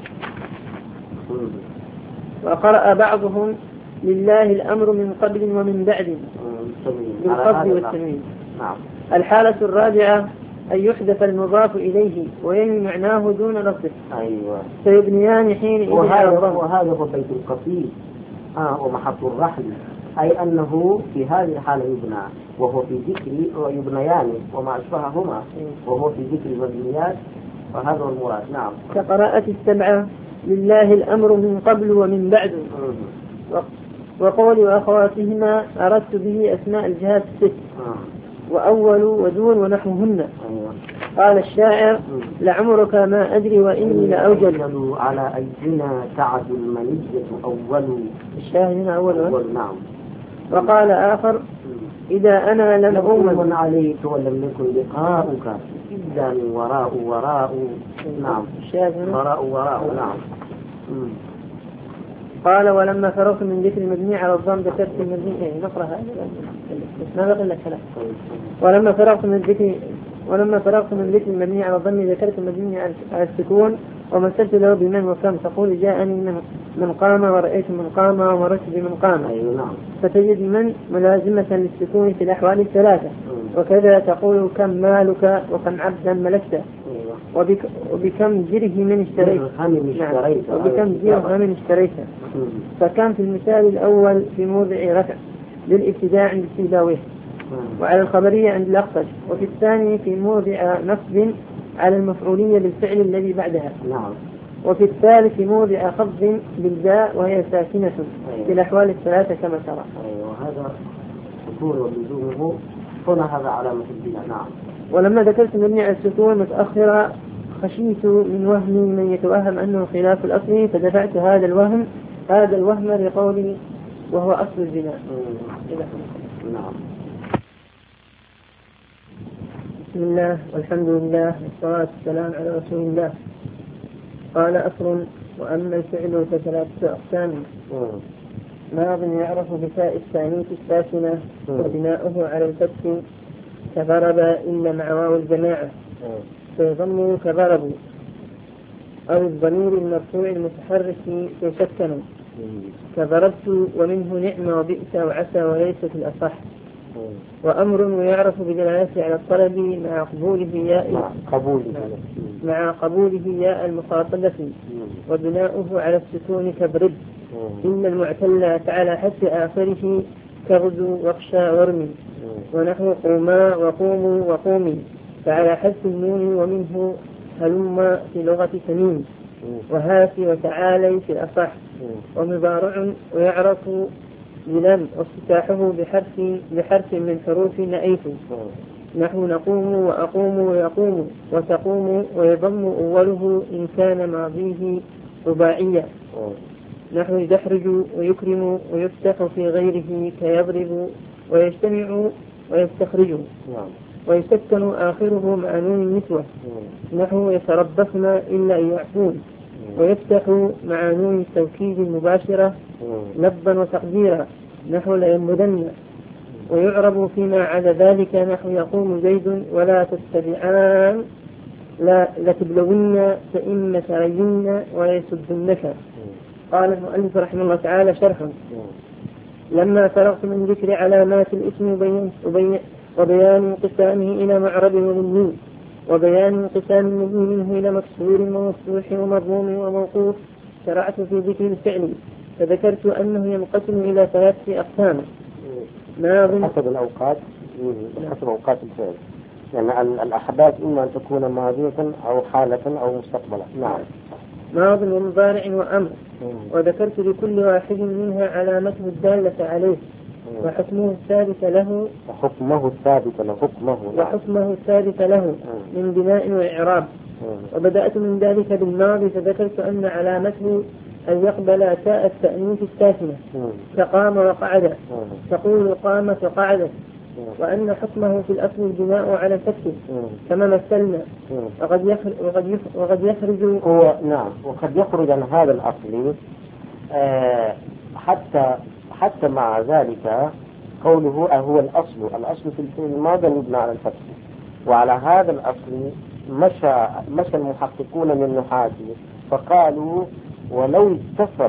وقرأ بعضهم لله الأمر من قبل ومن بعد بالقبض والتنوين. نعم. الحالة الرابعة أن يحدث المضاف إليه وينوي معناه دون لفظه. أيوة. فيبنيان حين وهذا, وهذا هو بيت القصيد آه ومحط الرحل، أي أنه في هذه الحالة يبنى وهو في ذكر يبنيان وما أشبههما وهو في ذكر المبنيات، فهذا هو المراد. نعم. كقراءة السبعة لله الأمر من قبل ومن بعد، وقول وأخواتهما أردت به أسماء الجهات الست، وأول ودون ونحوهن. قال الشاعر لعمرك ما أدري وإني لأوجل على أيدينا تعد المنية أول. الشاهد هنا أول, أول. نعم. وقال آخر إذا أنا لم أؤمن عليك ولم يكن لقاؤك إلا من وراء وراء. نعم. وراء وراء. نعم. قال ولما فرغت من ذكر المبني على الضم ذكرت المبني. يعني نقرأ هذا ما بقي إلا كلام. ولما فرغت من ذكر ولما فرغت من ذكر المبني على الضم ذكرت المبني على السكون ومثلت له بمن وكم. تقول جاءني من قام ورأيت من قام ومرت بمن قام. فتجد من ملازمة للسكون في الأحوال الثلاثة. وكذا تقول كم مالك وكم عبدا ملكته وبك وبكم درهم اشتريت. وبكم درهم اشتريت. فكان في المثال الأول في موضع رفع للابتداء عند السيباويه وعلى الخبرية عند الأخفش، وفي الثاني في موضع نصب على المفعولية بالفعل الذي بعدها. نعم. وفي الثالث في موضع خفض بالباء وهي ساكنة. أيوة. في الأحوال الثلاثة كما ترى. أيوة. وهذا سكون وبلزومه هنا هذا علامة البناء. نعم. ولما ذكرت مبني على السكون متأخرا خشيت من وهم من يتوهم أنه خلاف الأصل فدفعت هذا الوهم هذا الوهم لقولي وهو أصل البناء. نعم. بسم الله والحمد لله والصلاة والسلام على رسول الله. قال أصل وأما الفعل فثلاثة أقسام. ماض يعرف بتاء التانيث الساكنة وبناؤه على الفتح كضرب إلا مع واو الجماعة فيضم كضرب، أو الضمير المرفوع المتحرك يسكن كضربت ومنه نعمة وبئس وعسى وليست الأصح. وأمر يعرف بدلالته على الطلب مع قبوله ياء مع قبوله مع قبوله ياء المخاطبة وبناؤه على السكون كضرب. إن المعتل على حد آخره كغدو واخشى ورمي ونحو قوما وقوموا وقومي فعلى حد النون ومنه هلم في لغة تميم وهاتي وتعالي في الأصح. ومضارع ويعرف بلم وافتتاحه بحرف بحرف من حروف نأيت نحو نقوم وأقوم ويقوم وتقوم ويضم أوله إن كان ماضيه رباعيا نحو يدحرج ويكرم ويفتح في غيره كيضرب ويجتمع ويستخرج ويسكن آخره مع نون النسوة نحو يتربصن إلا أن يعفون ويفتح مع نون التوكيد المباشرة لفظا وتقديرا نحو لا ينبذن. ويعرب فيما عدا ذلك نحو يقوم زيد ولا تتبعان لا لتبلون فإن ترين ولا يسدنك. قال المؤلف رحمه الله تعالى شرحا لما فرغت من ذكر علامات الاسم وبيان, وبيان, وبيان انقسامه إلى معرب ومبني وبيان انقسام المبني منه إلى مكسور ومفتوح ومضموم وموقوف شرعت في ذكر الفعل فذكرت أنه ينقسم إلى ثلاثة أقسام. حسب الأوقات حسب أوقات الفعل يعني الأحداث إما أن تكون ماضية أو حالة أو مستقبلا. نعم. ماض ومضارع وأمر وذكرت لكل واحد منها علامته الدالة عليه وحكمه الثابت له وحكمه الثابت له حكمه وحكمه الثابت له من بناء وإعراب. وبدأت من ذلك بالماضي فذكرت أن علامته أن يقبل تاء التأنيث الساكنة كقام وقعد تقول قامت وقعدت وأن حكمه في الأصل البناء على الفتح كما مثلنا وقد يخرج وقد وقد يخرج هو نعم وقد يخرج عن هذا الأصل آه حتى حتى مع ذلك قوله هو الأصل الأصل في الفعل الماضي يبنى على الفتح وعلى هذا الأصل مشى مشى المحققون من النحاة فقالوا ولو اتصل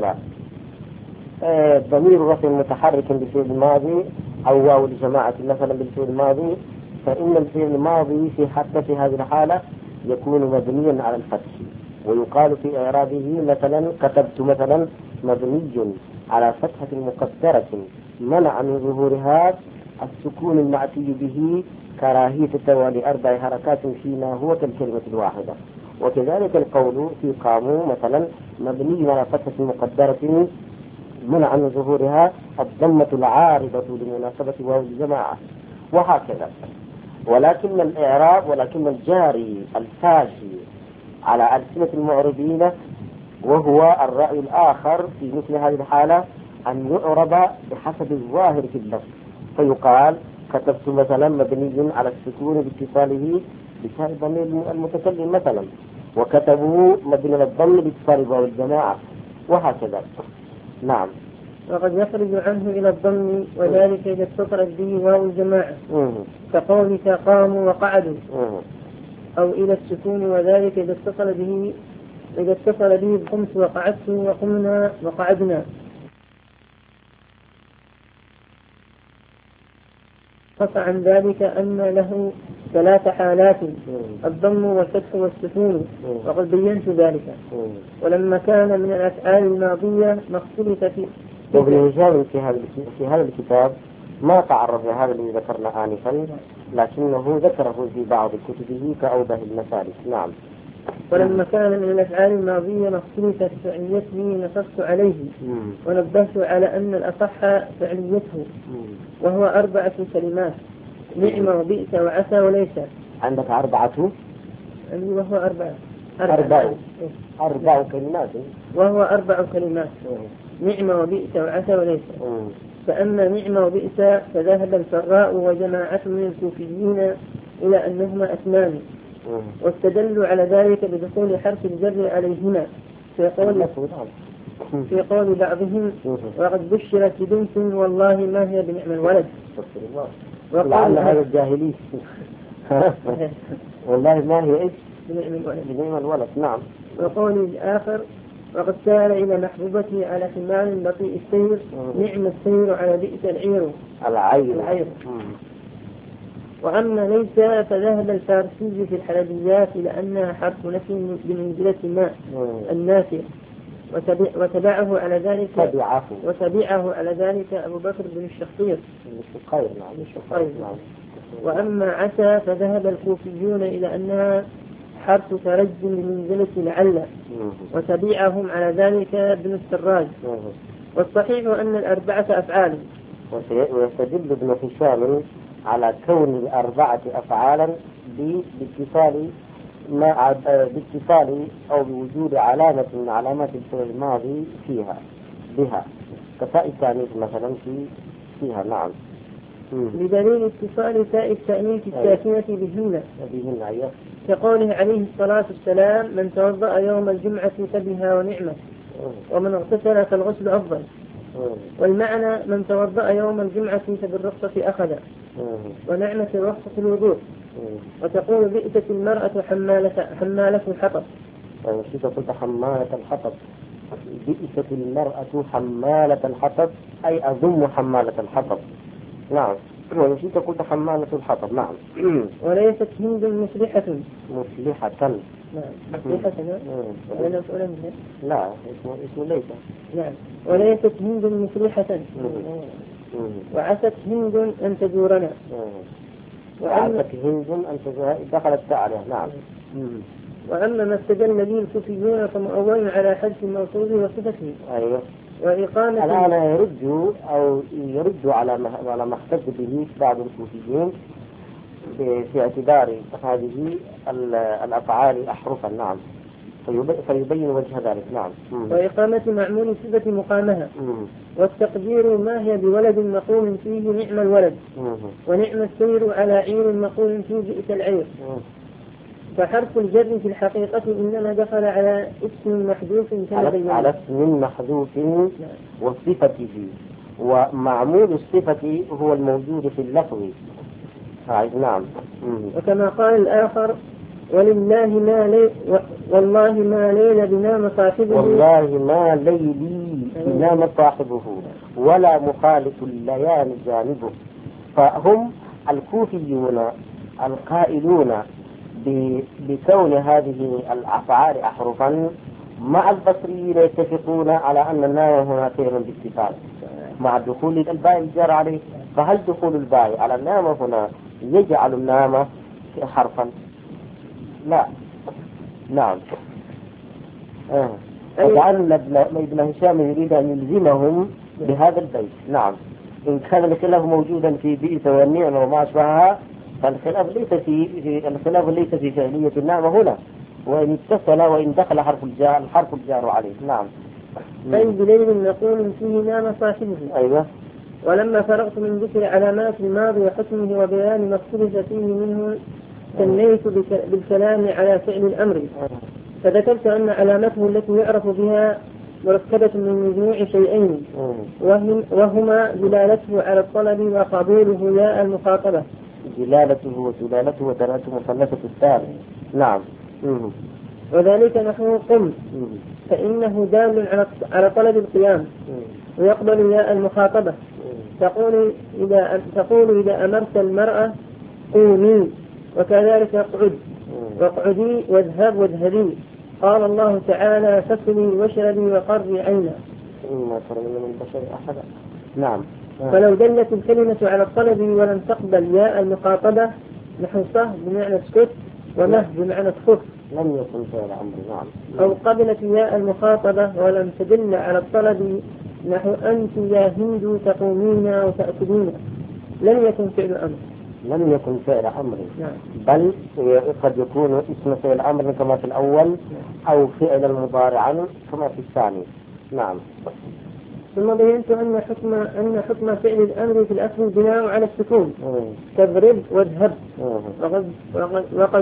آه ضمير رفع متحرك بالفعل الماضي أو واو الجماعة مثلا بالفعل الماضي فإن الفعل الماضي في حتى في هذه الحالة يكون مبنيا على الفتح ويقال في إعرابه مثلا كتبت مثلا مبني على فتحة مقدرة منع من ظهورها السكون المعتي به كراهية توالي أربع حركات فيما هو كالكلمة الواحدة. وكذلك القول في قاموا مثلا مبني على فتحة مقدرة منع عن ظهورها الضمة العارضة لمناسبة واو الجماعة، وهكذا. ولكن الإعراب ولكن الجاري الفاشي على ألسنة المعربين وهو الرأي الآخر في مثل هذه الحالة أن يعرب بحسب الظاهر في اللفظ، فيقال كتبت مثلا مبني على السكون باتصاله بتاء ضمير المتكلم مثلا، وكتبوا مبني على الضم باتصال واو الجماعة، وهكذا. نعم. وقد يخرج عنه إلى الضم وذلك إذا اتصلت به واو الجماعة كقولك قاموا وقعدوا، أو إلى السكون وذلك إذا اتصل به إذا اتصل به قمت وقعدت وقمنا وقعدنا. قطع عن ذلك أن له ثلاث حالات: الضم والفتح والسكون، وقد بينت ذلك. ولما كان من الأفعال الماضية ما اختلف في ابن هشام في هذا في هذا الكتاب ما تعرض لهذا الذي ذكرنا آنفا، لكنه ذكره في بعض كتبه كأوضح المسالك. نعم. ولما كان من الأفعال الماضية ما اختلف في فعليته نصصت عليه ونبهت على أن الأصح فعليته، وهو أربعة كلمات: نعم وبئس وعسى وليس. عندك أربعة؟ عندي وهو أربعة أربع أربع كلمات وهو أربع كلمات: نعم وبئس وعسى وليس. فأما نعم وبئس فذهب الفراء وجماعة من الكوفيين إلى أنهما أثنان، واستدلوا على ذلك بدخول حرف الجر عليهما في قول في قول بعضهم: وقد بشرت بنت والله ما هي بنعم الولد. وقال هذا الجاهلي والله ما هي إيش بنعم الولد. نعم. وقول الآخر: وقد سار إلى محبوبته على حمار بطيء السير، نعم السير على بئس العير العير, العير. وأما ليس فذهب الفارسي في الحلبيات إلى أنها حرف نفي بمنزلة ما النافع، وتبعه على ذلك تبعه وتبعه على ذلك أبو بكر بن الشخير. وأما عسى فذهب الكوفيون إلى أنها حرف ترج بمنزلة لعل، وتبعهم على ذلك ابن السراج. والصحيح أن الأربعة أفعال. ويستدل ابن هشام على كون الأربعة أفعالا باتصال ما باتصال أو بوجود علامة من علامات الفعل الماضي فيها بها كتاء التأنيث مثلا في فيها. نعم. بدليل اتصال تاء التأنيث الساكنة بهن بهن أيوه، كقوله عليه الصلاة والسلام: من توضأ يوم الجمعة فبها ونعمة، ومن اغتسل فالغسل أفضل. والمعنى: من توضأ يوم الجمعة فبالرخصة أخذ، ونعمة الرخصة الوضوء. وتقول: بئست المرأة حمالة حمالة الحطب. نسيت قلت حمالة الحطب. بئست المرأة حمالة الحطب أي أضم حمالة الحطب. نعم. ونسيت قلت حمالة الحطب. نعم. وليست هند مصلحة. مصلحة. نعم. مصلحة. ولا مفعول منها؟ لا، اسمه اسمه ليس. نعم. وليست هند مصلحة. وعست هند أن تزورنا. وعست هند أن تزورنا دخلت تعالى. نعم. وأما ما استدل به الكوفيون فمؤول على حذف الموصول وصفته. أيوه. وإقامة الآن يرد أو يرد على ما على ما احتج به بعض الكوفيين في اعتبار هذه الأفعال أحرفا. نعم. فيبين وجه ذلك. نعم. وإقامة معمول صفة مقامها. مم. والتقدير: ما هي بولد مقول فيه نعم الولد. مم. ونعم السير على عير مقول فيه بئس العير. مم. فحرف الجر في الحقيقة إنما دخل على اسم محذوف على, على اسم محذوف وصفته، ومعمول الصفة هو الموجود في اللفظ. نعم. وكما قال الآخر: ولله ما لي والله ما ليل بنام صاحبه والله ما ليلي بنام صاحبه ولا مخالف الليالي جانبه. فهم الكوفيون القائلون بكون هذه الأفعال أحرفا مع البصريين يتفقون على أن الناوي هنا خير باتفاق مع دخول الباء الجار عليه فهل دخول الباء على النام هنا يجعل النام حرفا؟ لا. نعم. آه. وجعل ابن هشام يريد أن يلزمهم بهذا البيت. نعم. إن كان الخلاف موجودا في بئس والنعمة وما أشبهها فالخلاف ليس في الخلاف ليس في فعلية النعمة هنا، وإن اتصل وإن دخل حرف الجار الحرف الجار عليه. نعم. أي بليل نقول فيه نام صاحبه. أيوة. ولما فرغت من ذكر علامات الماضي وحكمه وبيان ما اختلف فيه منه سميت بالكلام على فعل الأمر، فذكرت أن علامته التي يعرف بها مركبة من مجموع شيئين وهما دلالته على الطلب وقبوله ياء المخاطبة. دلالته ودلالته ودلالته مثلثة الثاني. نعم. مم. وذلك نحو قم فإنه دال على طلب القيام ويقبل ياء المخاطبة. تقول إذا تقول إذا أمرت المرأة قومي، وكذلك اقعد واقعدي واذهب واذهبي. قال الله تعالى فكلي واشربي وقري عينا. ما ترى من البشر أحدا. نعم. فلو دلت الكلمة على الطلب ولم تقبل ياء المخاطبة نحو صه بمعنى اسكت ونه بمعنى اسكت لم يكن فعل أمر. نعم. أو قبلت ياء المخاطبة ولم تدل على الطلب نحو أنت يا هند تقومين وتأكلين لم يكن فعل أمر. لم يكن فعل أمر. نعم. بل قد يكون اسم فعل أمر كما في الأول أو فعل مضارعا كما في الثاني. نعم. ثم بينت أن حكم أن حكم فعل الأمر في الأصل بناء على السكون كاضرب واذهب. وقد وقد وقد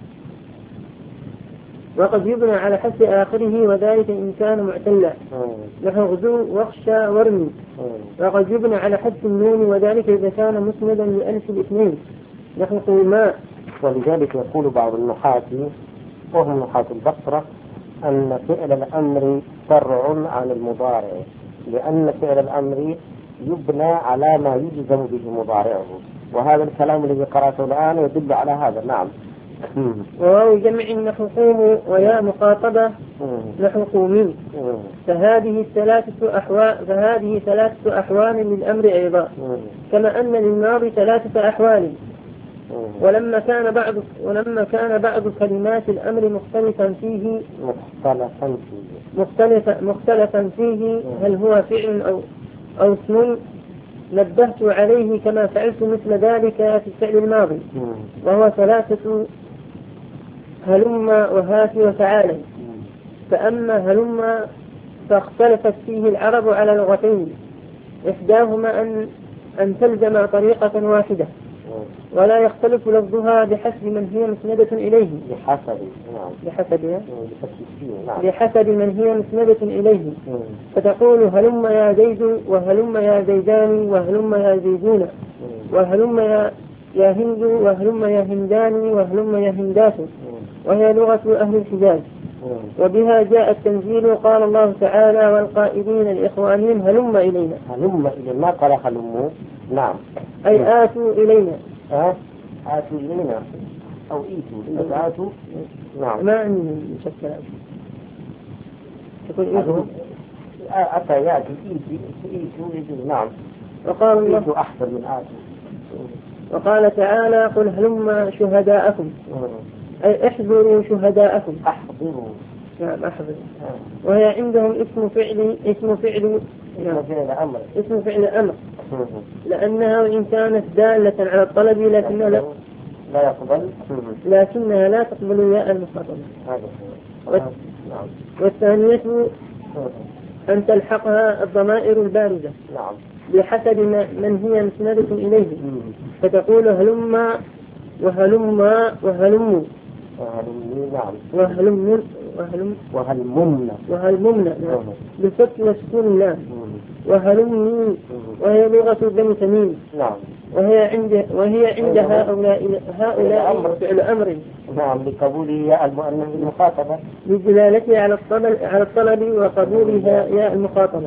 وقد يبنى على حذف آخره وذلك إن كان معتلا نحو غزو واخشى وارمي. وقد يبنى على حذف النون وذلك إذا كان مسندا لألف الاثنين نحو قوما. ولذلك يقول بعض النحاة وهم نحاة البصرة أن فعل الأمر فرع عن المضارع، لأن فعل الأمر يبنى على ما يجزم به مضارعه، وهذا الكلام الذي قرأته الآن يدل على هذا. نعم. وواو جمع نحو قوموا ويا مخاطبة نحو قومين. فهذه ثلاثة أحوال فهذه ثلاثة أحوال للأمر أيضا كما أن للماضي ثلاثة أحوال. ولما كان بعض ولما كان بعض كلمات الأمر مختلفا فيه مختلفا فيه مختلفا مختلفا فيه هل هو فعل أو أو اسم نبهت عليه كما فعلت مثل ذلك في الفعل الماضي وهو ثلاثة هلم وهات وتعالى. فأما هلم فاختلفت فيه العرب على لغتين إحداهما أن أن تلزم طريقة واحدة ولا يختلف لفظها بحسب من هي مسندة إليه بحسب نعم بحسب نعم. بحسب من هي مسندة إليه. فتقول هلم يا زيد وهلم يا زيدان وهلم يا زيدون وهلم يا يا هند وهلم يا هندان وهلم يا هندات، وهي لغة أهل الحجاز. وبها جاء التنزيل. قال الله تعالى والقائلين لإخوانهم هلم إلينا. هلم إلينا ما قال هلموا. نعم. أي آتوا إلينا. آه؟ آتوا إلينا أو إيتوا إذا آتوا. نعم. ما عندي مشكلة تقول إيتوا أتى يأتي إيتي إيتوا إيتوا. نعم. وقال الله إيتوا أحسن من آتوا. وقال تعالى قل هلم شهداءكم أي احضروا شهداءكم. أحضروا. نعم أحضروا. وهي عندهم اسم فعل اسم فعل اسم فعل أمر اسم فعل أمر لأنها وإن كانت دالة على الطلب لكنها لا, لا يقبل لكنها لا تقبل ياء المخاطبة. نعم. والثانية أن تلحقها الضمائر البارزة نعم. بحسب من هي مسندة إليه. فتقول هلم وهلم وهلم نعم. وهلم وهلم وهلمنا وهلمنا بفتح وسكون اللام. وهلمني وهي لغة بني تميم. نعم. وهي عند وهي عند هؤلاء هؤلاء فعل أمر. نعم. لقبوله ياء المؤنث المخاطبة بدلالته على الطلب على الطلب وقبولها ياء المخاطبة.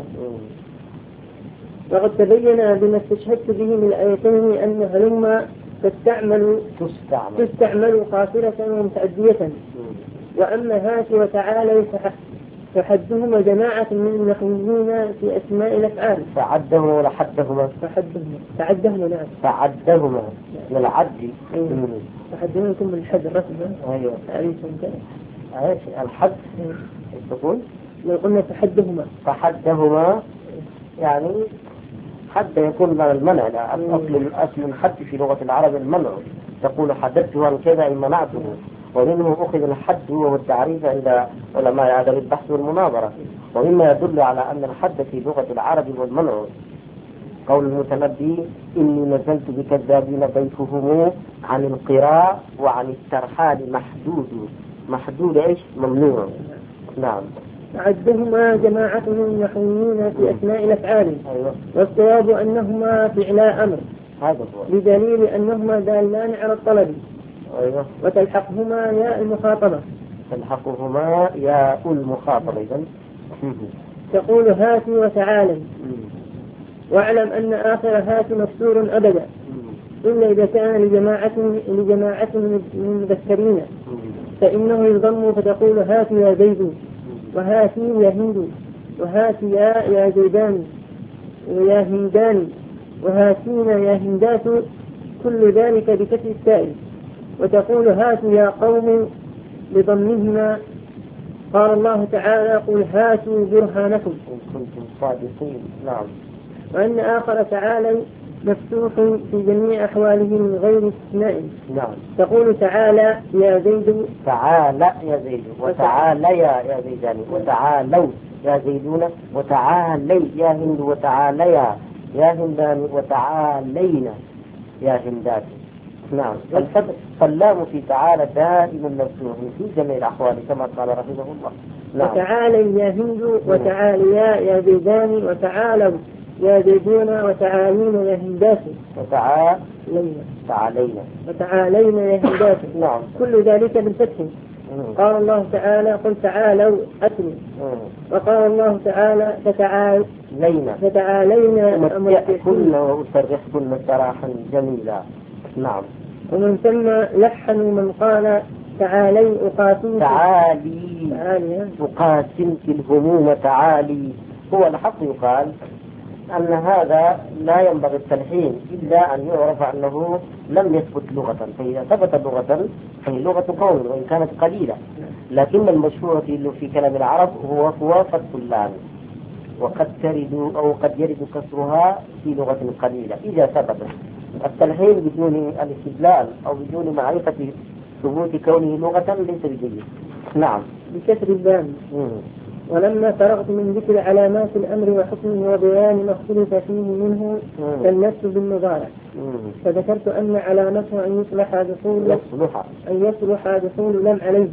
وقد تبين بما استشهدت به من الآيتين أن هلم تستعمل تستعمل تستعمل قاصرة ومتعدية. وأما هات وتعالى فحدهما جماعة من النحويين في أسماء الأفعال. فعدهما ولا حدهما؟ فحدهما فعدهما نعم. فعدهما من العد. أيوة. فحدهما يكون من الحد الرسم. أيوة. أليسم كذا؟ ايش الحد؟ ايش تقول؟ لو قلنا فحدهما. فحدهما يعني حد يكون من المنع. أصل أصل الحد في لغة العرب المنع. تقول حددته عن كذا إن منعته، ومنه أخذ الحد وهو التعريف عند علماء أدب البحث والمناظرة. ومما يدل على أن الحد في لغة العرب هو المنع قول المتنبي إني نزلت بكذابين ضيفهم عن القراء وعن الترحال محدود. محدود إيش؟ ممنوع. نعم. عدهما جماعة من النحويين في أسماء الأفعال. أيوة. والصواب أنهما فعلا أمر، هذا هو، بدليل أنهما دالان على الطلب. أيوة. وتلحقهما ياء المخاطبة. تلحقهما ياء المخاطبة. إذن تقول هاتي وتعالي. واعلم أن آخر هاتي مكسور أبدا إلا إذا كان لجماعة لجماعة من المذكرين، فإنه يضم فتقول هاتي يا زيد، وهاتي يا هند، وهاتي يا يا زيدان ويا هندان، وهاتين يا هندات، كل ذلك بكسر التاء. وتقول هاتوا يا قوم بضمهما. قال الله تعالى قل هاتوا برهانكم إن كنتم صادقين. نعم. وأن آخر تعالى مفتوح في جميع أحواله من غير استثناء. نعم. تقول تعالى يا زيد، تعالى يا زيد، وتعالى يا زيدان، وتعالوا يا زيدون، وتعالي يا هند، وتعاليا يا هندان، وتعالينا يا هندات. نعم. فاللام في تعالى دائما مفتوح في جميع الأحوال كما قال رحمه الله. نعم. وتعالي يا هند، وتعاليا يا زيدان، وتعالوا يا زيدون، وتعالين يا هندات، وتعالينا تعالينا وتعالينا يا هندات. نعم. كل ذلك بالفتح. قال الله تعالى قل تعالوا أتلوا. وقال الله تعالى فتعالينا فتعالينا أمتعكن وأسرحكن سراحا جميلا. نعم. ومن ثم لحنوا من قال تعالي أقاتلك تعالي تعالي أقاتلك الهموم تعالي. هو الحق يقال أن هذا لا ينبغي التلحين إلا أن يعرف أنه لم يثبت لغة، فإذا ثبت لغة فهي لغة قول وإن كانت قليلة، لكن المشهور في كلام العرب هو هو فتح اللام، وقد ترد أو قد يرد كسرها في لغة قليلة إذا ثبت. التلحين بدون الاستدلال أو بدون معرفة ثبوت كونه لغة ليس بجيد. نعم. بكسر اللام. ولما فرغت من ذكر علامات الأمر وحكمه وبيان ما اختلف فيه منه كالنفس بالمضارع، فذكرت أن علامته أن يصلح دخول أن يصلح دخول لم عليه،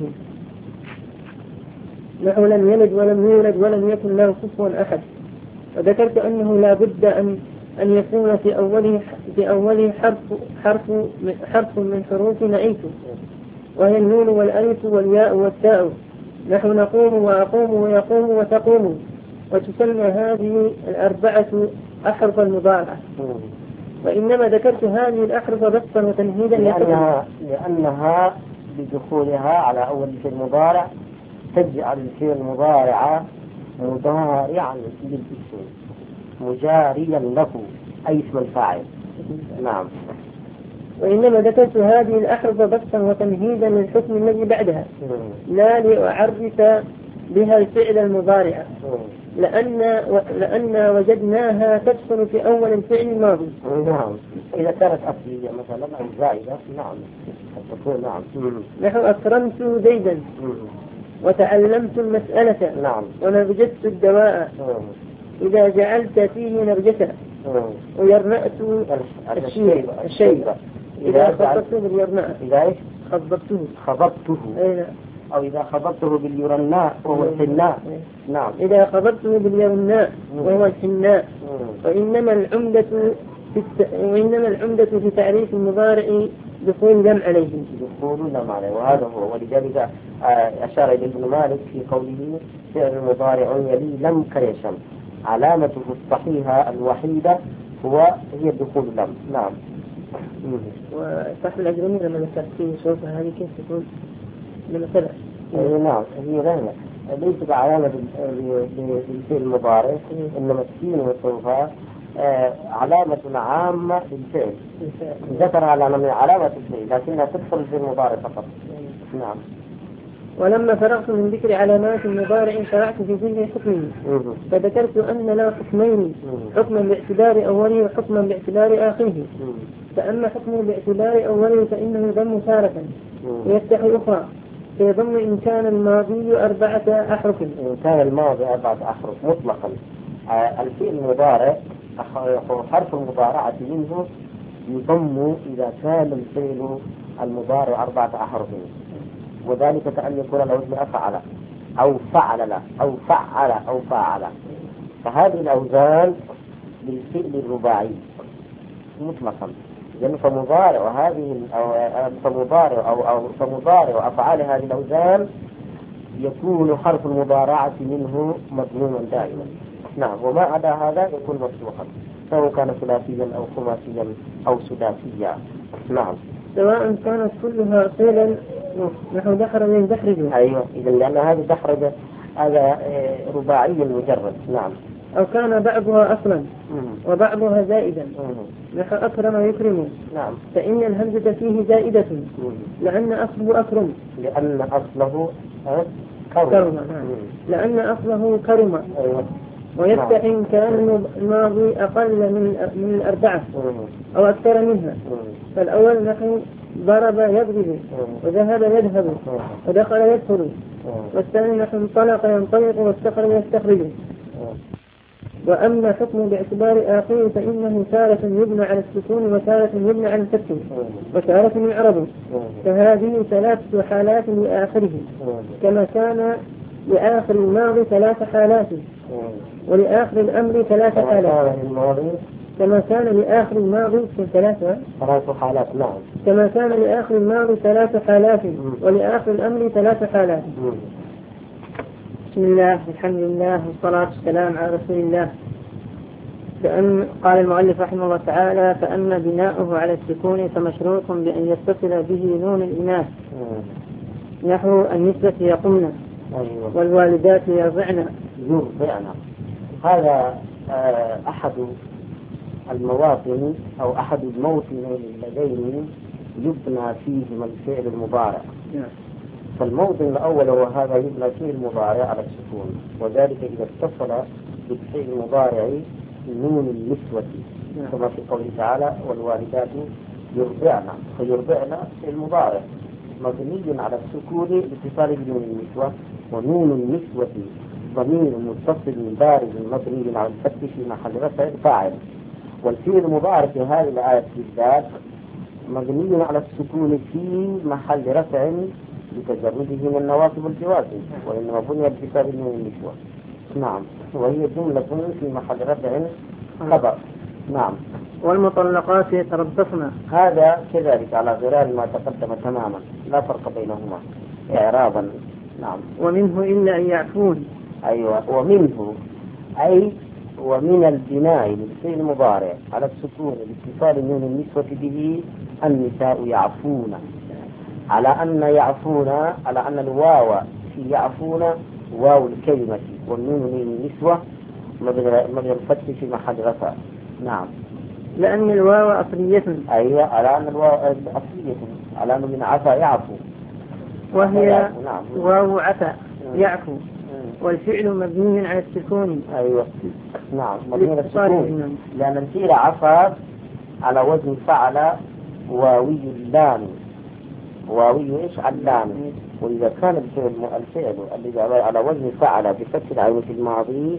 نحو لم يلد ولم يولد ولم يكن له كفوا أحد. وذكرت أنه لا بد أن أن يكون في أوله في أوله حرف حرف حرف من حروف نعيته، وهي النون والألف والياء والتاء، نحن نقوم وأقوم ويقوم وتقوم. وتسمى هذه الأربعة أحرف المضارعة. وإنما ذكرت هذه الأحرف بسطا وتمهيدا لأنها, لأنها بدخولها على أول الفعل المضارع تجعل الفعل المضارع مضارعا للاسم مجاريا له أي اسم الفاعل. نعم. وإنما ذكرت هذه الأحرف بسطا وتمهيدا للحكم الذي بعدها، لا لأعرف بها الفعل المضارع، لأن لأن وجدناها تدخل في أول الفعل الماضي. نعم. إذا كانت أصلية مثلا أو زائدة. نعم. تقول نعم. نحو أكرمت زيدا، وتعلمت المسألة، نعم، ونرجست الدواء، إذا جعلت فيه نرجسا، ويرنأت الشيبة الشيبة إذا خضبته باليرناء. إذا إيش؟ خضبته خضبته أو إذا خضبته باليرناء وهو الحناء. نعم. إذا خضبته باليرناء وهو الحناء. وإنما العمدة في الت... وإنما العمدة في تعريف المضارع دخول لم عليه. دخول لم عليه، وهذا هو. ولذلك أشار إلى ابن مالك في قوله فعل المضارع يلي لم كريشم، علامته الصحيحة الوحيدة هو هي الدخول لم. نعم. وصاحب الأجرمي لما ذكرت فيه صوفها هذه كيف تكون لما سبع؟ نعم. هي غير ليست علامة للفعل المضارع، إنما السين والصوفاء علامة عامة للفعل، ذكر على علامة الفعل لكنها تدخل في المضارع فقط. نعم. ولما فرغت من ذكر علامات المضارع شرعت في ذكر حكمه، فذكرت أن له حكمين، حكما باعتبار أوله وحكما باعتبار آخره. فأما حكمه باعتبار أوله فإنه يضم تارة ويفتح أخرى، فيضم إن كان الماضي أربعة أحرف. إن كان الماضي أربعة أحرف مطلقا. الفعل المضارع حرف المضارعة منه يضم إذا كان الفعل المضارع أربعة أحرف، وذلك كأن يكون على وزن أفعل أو فعل له أو فعل أو فاعل. فهذه الأوزان للفعل الرباعي مطلقا، يعني فمضارع وهذه فمضارع أو أو فمضارع أفعال هذه الأوزان يكون حرف المضارعة منه مضموما دائما. نعم. وما عدا هذا يكون مفتوحا، سواء كان ثلاثيا أو خماسيا أو سداسيا. نعم. سواء كانت كلها فعلا نحو دحرج يدحرج. أيوة، إذا لأن هذه دحرج هذا رباعي مجرد. نعم. أو كان بعضها أصلا وبعضها زائدا نحو أكرم يكرم. نعم. فإن الهمزة فيه زائدة لأن أصله أكرم، لأن أصله كرم. كرم. نعم. لأن أصله كرم. أيوة. ويفتح إن كان الماضي أقل من من الأربعة أو أكثر منها. فالأول نحو ضرب يضرب وذهب يذهب ودخل يدخل، والثاني نحو انطلق ينطلق واستخرج يستخرج. وأما حكم باعتبار آخره فإنه تارة يبنى على السكون وتارة يبنى على الفتح وتارة يعرب. فهذه ثلاث حالات لآخره، كما كان لآخر الماضي ثلاث حالات ولآخر الأمر ثلاث حالات. كما كان لآخر الماضي ثلاثة ثلاث حالات. نعم. كما كان لآخر الماضي ثلاث حالات ولآخر الأمر ثلاث حالات. بسم الله الحمد لله والصلاة والسلام على رسول الله. فأن قال المؤلف رحمه الله تعالى: فأما بناؤه على السكون فمشروط بأن يتصل به نون الإناث نحو النسبة يقمن والوالدات يرضعن. يرضعن هذا أحد المواطن أو أحد الموطنين اللذين يبنى فيهما الفعل المضارع. فالموطن الأول هو هذا يبنى فيه المضارع على السكون، وذلك إذا اتصل بالفعل المضارع نون النسوة كما في قوله تعالى: والوالدات يرضعن. فيرضعن في المضارع مبني على السكون لاتصال بنون النسوة، ونون النسوة ضمير متصل بارز مبني على الفتح في محل رفع فاعل. والفعل المضارع في هذه الآية بالذات مبني على السكون في محل رفع لتجرده من النواصب والجوازم، وإنما بني باتصال بنون النسوة. نعم. وهي جملة في محل رفع خبر. نعم. والمطلقات يتربصن. هذا كذلك على غرار ما تقدم تماما، لا فرق بينهما إعرابا. نعم. ومنه إلا أن يعفون. أيوة. ومنه أي ومن البناء للفعل المضارع على السكون لاتصال نون النسوة به النساء يعفون، على أن يعفون على أن الواو في يعفون واو الكلمة والنون من النسوة مبني الفتح في محل رفع. نعم. لأن الواو أصلية. أيوة. على أن الواو أصلية، على أنه من عفا يعفو، وهي نعم. واو عفا يعفو. والفعل مبني على السكون. أيوة. نعم. مبني على السكون لأن الفعل عفا على وزن فعل واوي اللام، واوي إيش اللام. وإذا كان الفعل الفعل الذي على وزن فعل بفتح العين في الماضي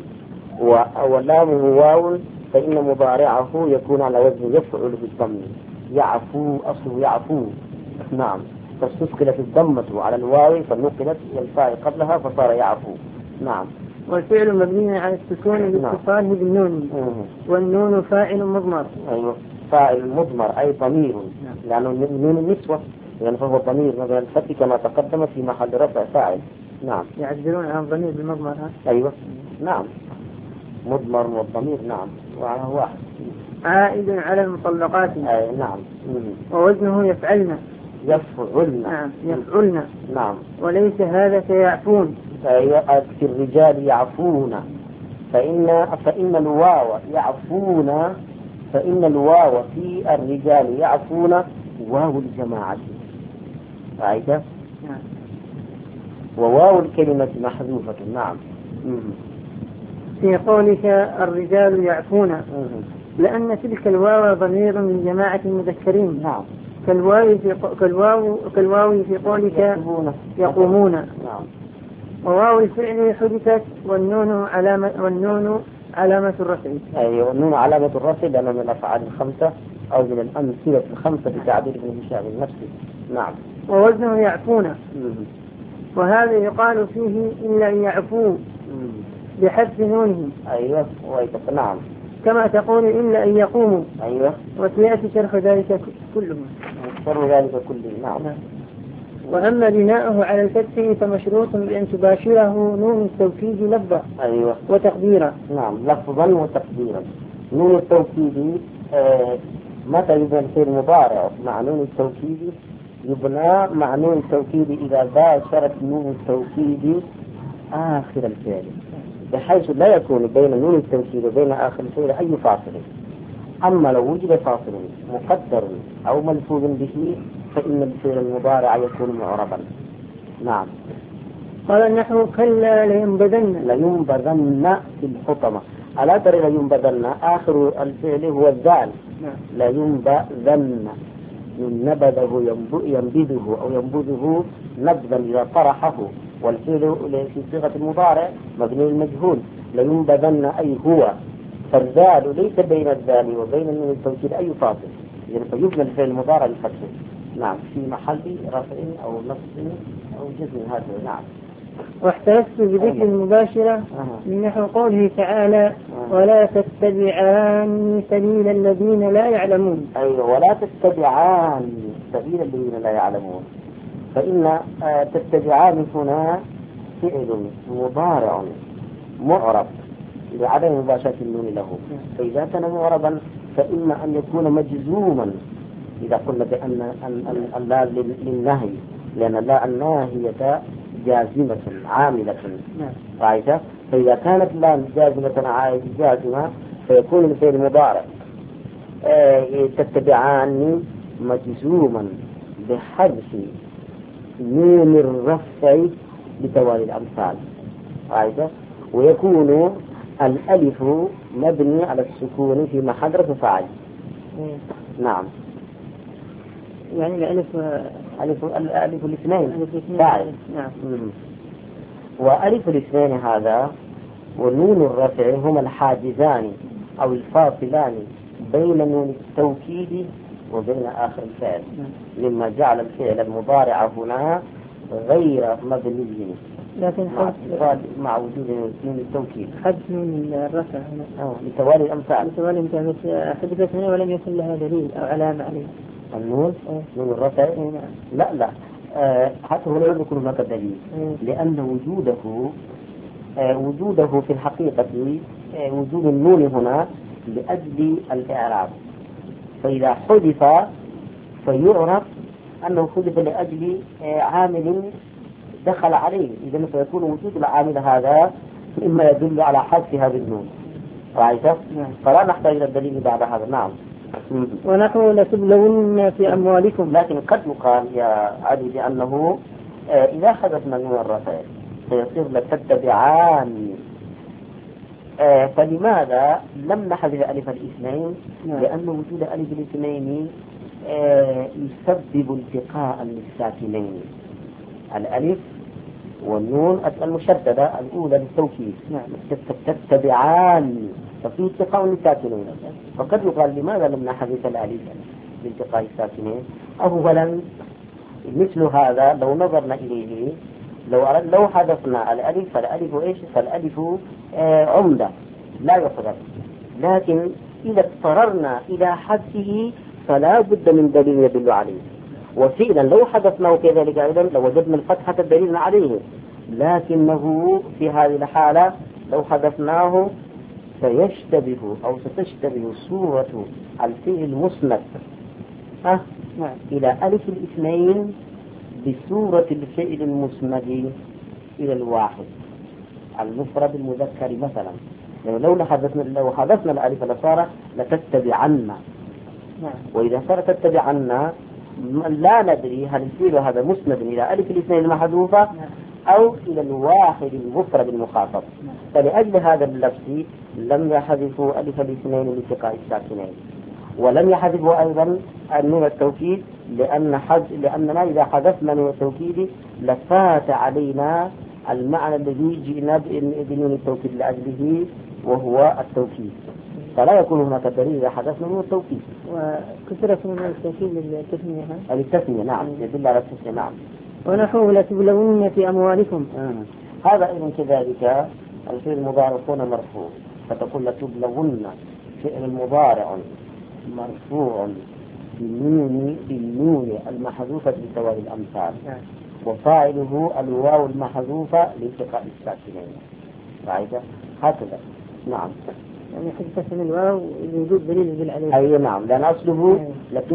ولامه واو فإن مضارعه يكون على وزن يفعل بالضم. يعفو أصله يعفو. نعم. فاستثقلت الضمة على الواو فنقلت الفاء قبلها فصار يعفو. نعم. والفعل مبني على السكون باتصاله نعم. بالنون. والنون فاعل مضمر. أيوة. فاعل مضمر أي ضمير. نعم. لأنه نون النسوة يعني فهو ضمير مبني على الفتح كما تقدم في محل رفع فاعل. نعم. يعبرون عن ضمير بالمضمر. ها؟ أيوة. نعم. مضمر والضمير. نعم. وعلى واحد عائد على المطلقات. أي نعم. ووزنه يفعلن. يفعلن. نعم. يفعلن. نعم. وليس هذا كيعفون. في الرجال يعفون، فإن فإن الواو يعفون، فإن الواو في الرجال يعفون واو الجماعة، رأيت؟ وواو الكلمة محذوفة. نعم. في قولك الرجال يعفون، لأن تلك الواو ضمير من جماعة المذكرين. نعم. كالواو في كالواو كالواو في قولك يقومون, يقومون. نعم. وواو الفعل حدثت والنون علامة والنون علامة الرفع. أيوة، والنون علامة الرفع لأنها من الأفعال الخمسة أو من الأمثلة الخمسة بتعبير ابن هشام النفسي. نعم. ووزنه يعفون، وهذا يقال فيه إلا أن يعفوا بحذف نونه. أيوة. نعم. كما تقول إلا أن يقوموا. أيوة. وسيأتي شرح ذلك كله. شرح ذلك كله. نعم. نعم. وأما بناؤه على الفتح فمشروط بأن تباشره نون التوكيد لفظا. أيوة. وتقديرا. نعم، لفظا وتقديرا. نون التوكيد آه متى يبنى الفعل المضارع مع نون التوكيد؟ يبنى مع نون التوكيد إذا باشرت نون التوكيد آخر الفعل، بحيث لا يكون بين نون التوكيد وبين آخر الفعل أي فاصل. أما لو وجد فاصل مقدر أو ملفوظ به فإن الفعل المضارع يكون معربا. نعم. قال النحو كلا لينبذن. لينبذن في الحطمة. ألا ترى لينبذن آخر الفعل هو الذال. لينبذن من نبذه ينبذه أو ينبذه نبذا إذا طرحه، والفعل في صيغة المضارع مبني المجهول. لينبذن أي هو، فالذال ليس بين الذال وبين النون التوكيد أي فاصل، يعني فيبنى الفعل المضارع لفتحه. نعم، في محل رفع أو نصب أو جزم هذا. نعم. واحترست بذكر المباشرة من نحو قوله تعالى ولا تتبعان سبيل الذين لا يعلمون. أيوة، ولا تتبعان سبيل الذين لا يعلمون، فإن تتبعان هنا فعل مضارع معرب لعدم مباشرة النون له، فإذا كان معربا فإما أن يكون مجزوما إذا قلنا بأن اللا للنهي، لأن اللا الناهية جازمة عاملة. رأيت؟ فإذا كانت لا جازمة جازمة فيكون الفعل مضارع تتبعان مجزوما بحذف نون الرفع بتوالي الأمثال. رأيت؟ ويكون الألف مبني على السكون في محل رفع فاعل. نعم. يعني الألف ألف الألف الاثنين فاعل. نعم. وألف الاثنين هذا ونون الرفع هما الحاجزان أو الفاصلان بين نون التوكيد وبين آخر الفعل، مما جعل الفعل المضارع هنا غير مبني، لكن مع وجود نون التوكيد حذف نون الرفع هنا لتوالي الأمثال. لتوالي الأمثال حذفت هنا ولم يكن لها دليل أو علامة عليه. النون نون الرفع لا لا آه حتى هو لا يذكر هناك دليل، لأن وجوده آه وجوده في الحقيقة آه وجود النون هنا لأجل الإعراب، فإذا حذف فيعرف أنه حذف لأجل آه عامل دخل عليه، إذا فيكون وجود العامل هذا إما يدل على حذف هذه النون. رأيت؟ فلا نحتاج إلى الدليل بعد هذا. نعم. ونحن لتبلون في أموالكم. لكن قد يقال يا علي بأنه آه إذا حذفنا نون الرفع سيصير لتتبعان، آه فلماذا لم نحذف ألف الاثنين؟ لأن وجود ألف الاثنين آه يسبب التقاء للساكنين، الألف والنون المشددة الأولى للتوكيد تتبعان، ففي التقاء للساكنين. فقد يقال لماذا لم نحذف الألف لالتقاء الساكنين؟ أولا مثل هذا لو نظرنا إليه لو لو حذفنا الألف فالألف إيش؟ فالألف آه عمدة لا يحذف، لكن إذا اضطررنا إلى حذفه فلا بد من دليل يدل عليه، وفعلا لو حذفناه كذلك أيضا لوجدنا الفتحة دليلا عليه، لكنه في هذه الحالة لو حذفناه سيشتبه أو ستشتبه صورة الفعل المسند أه؟ إلى ألف الاثنين بصورة الفعل المسند إلى الواحد. المفرد المذكر مثلا، لو حذفنا لو حذفنا الألف لصار لتتبعن، وإذا صار تتبعن لا ندري هل الفعل هذا مسند إلى ألف الاثنين المحذوفة أو إلى الواحد المفرد المخاطب. فلأجل هذا اللبس لم يحذفوا ألف الاثنين لالتقاء الساكنين، ولم يحذفوا أيضا نون التوكيد، لأن حد لأننا إذا حذفنا نون التوكيد لفات علينا المعنى الذي جئنا بنون التوكيد لأجله وهو التوكيد، فلا يكون هناك دليل إذا حذفنا نون التوكيد. وكثرة نون التوكيد للتثنية. التثنية نعم يدل على التثنية نعم. ونحو لتبلون في أموالكم. مم. هذا أيضا كذلك الفعل المضارع هنا مرفوع، فتقول لتبلون فعل مضارع مرفوع بالنون بالنون المحذوفة لتوالي الأمثال، وفاعله الواو المحذوفة لالتقاء الساكنين. قاعدة هكذا نعم. يعني حذف من الواو لوجود دليل يدل عليه. أي نعم، لأن أصله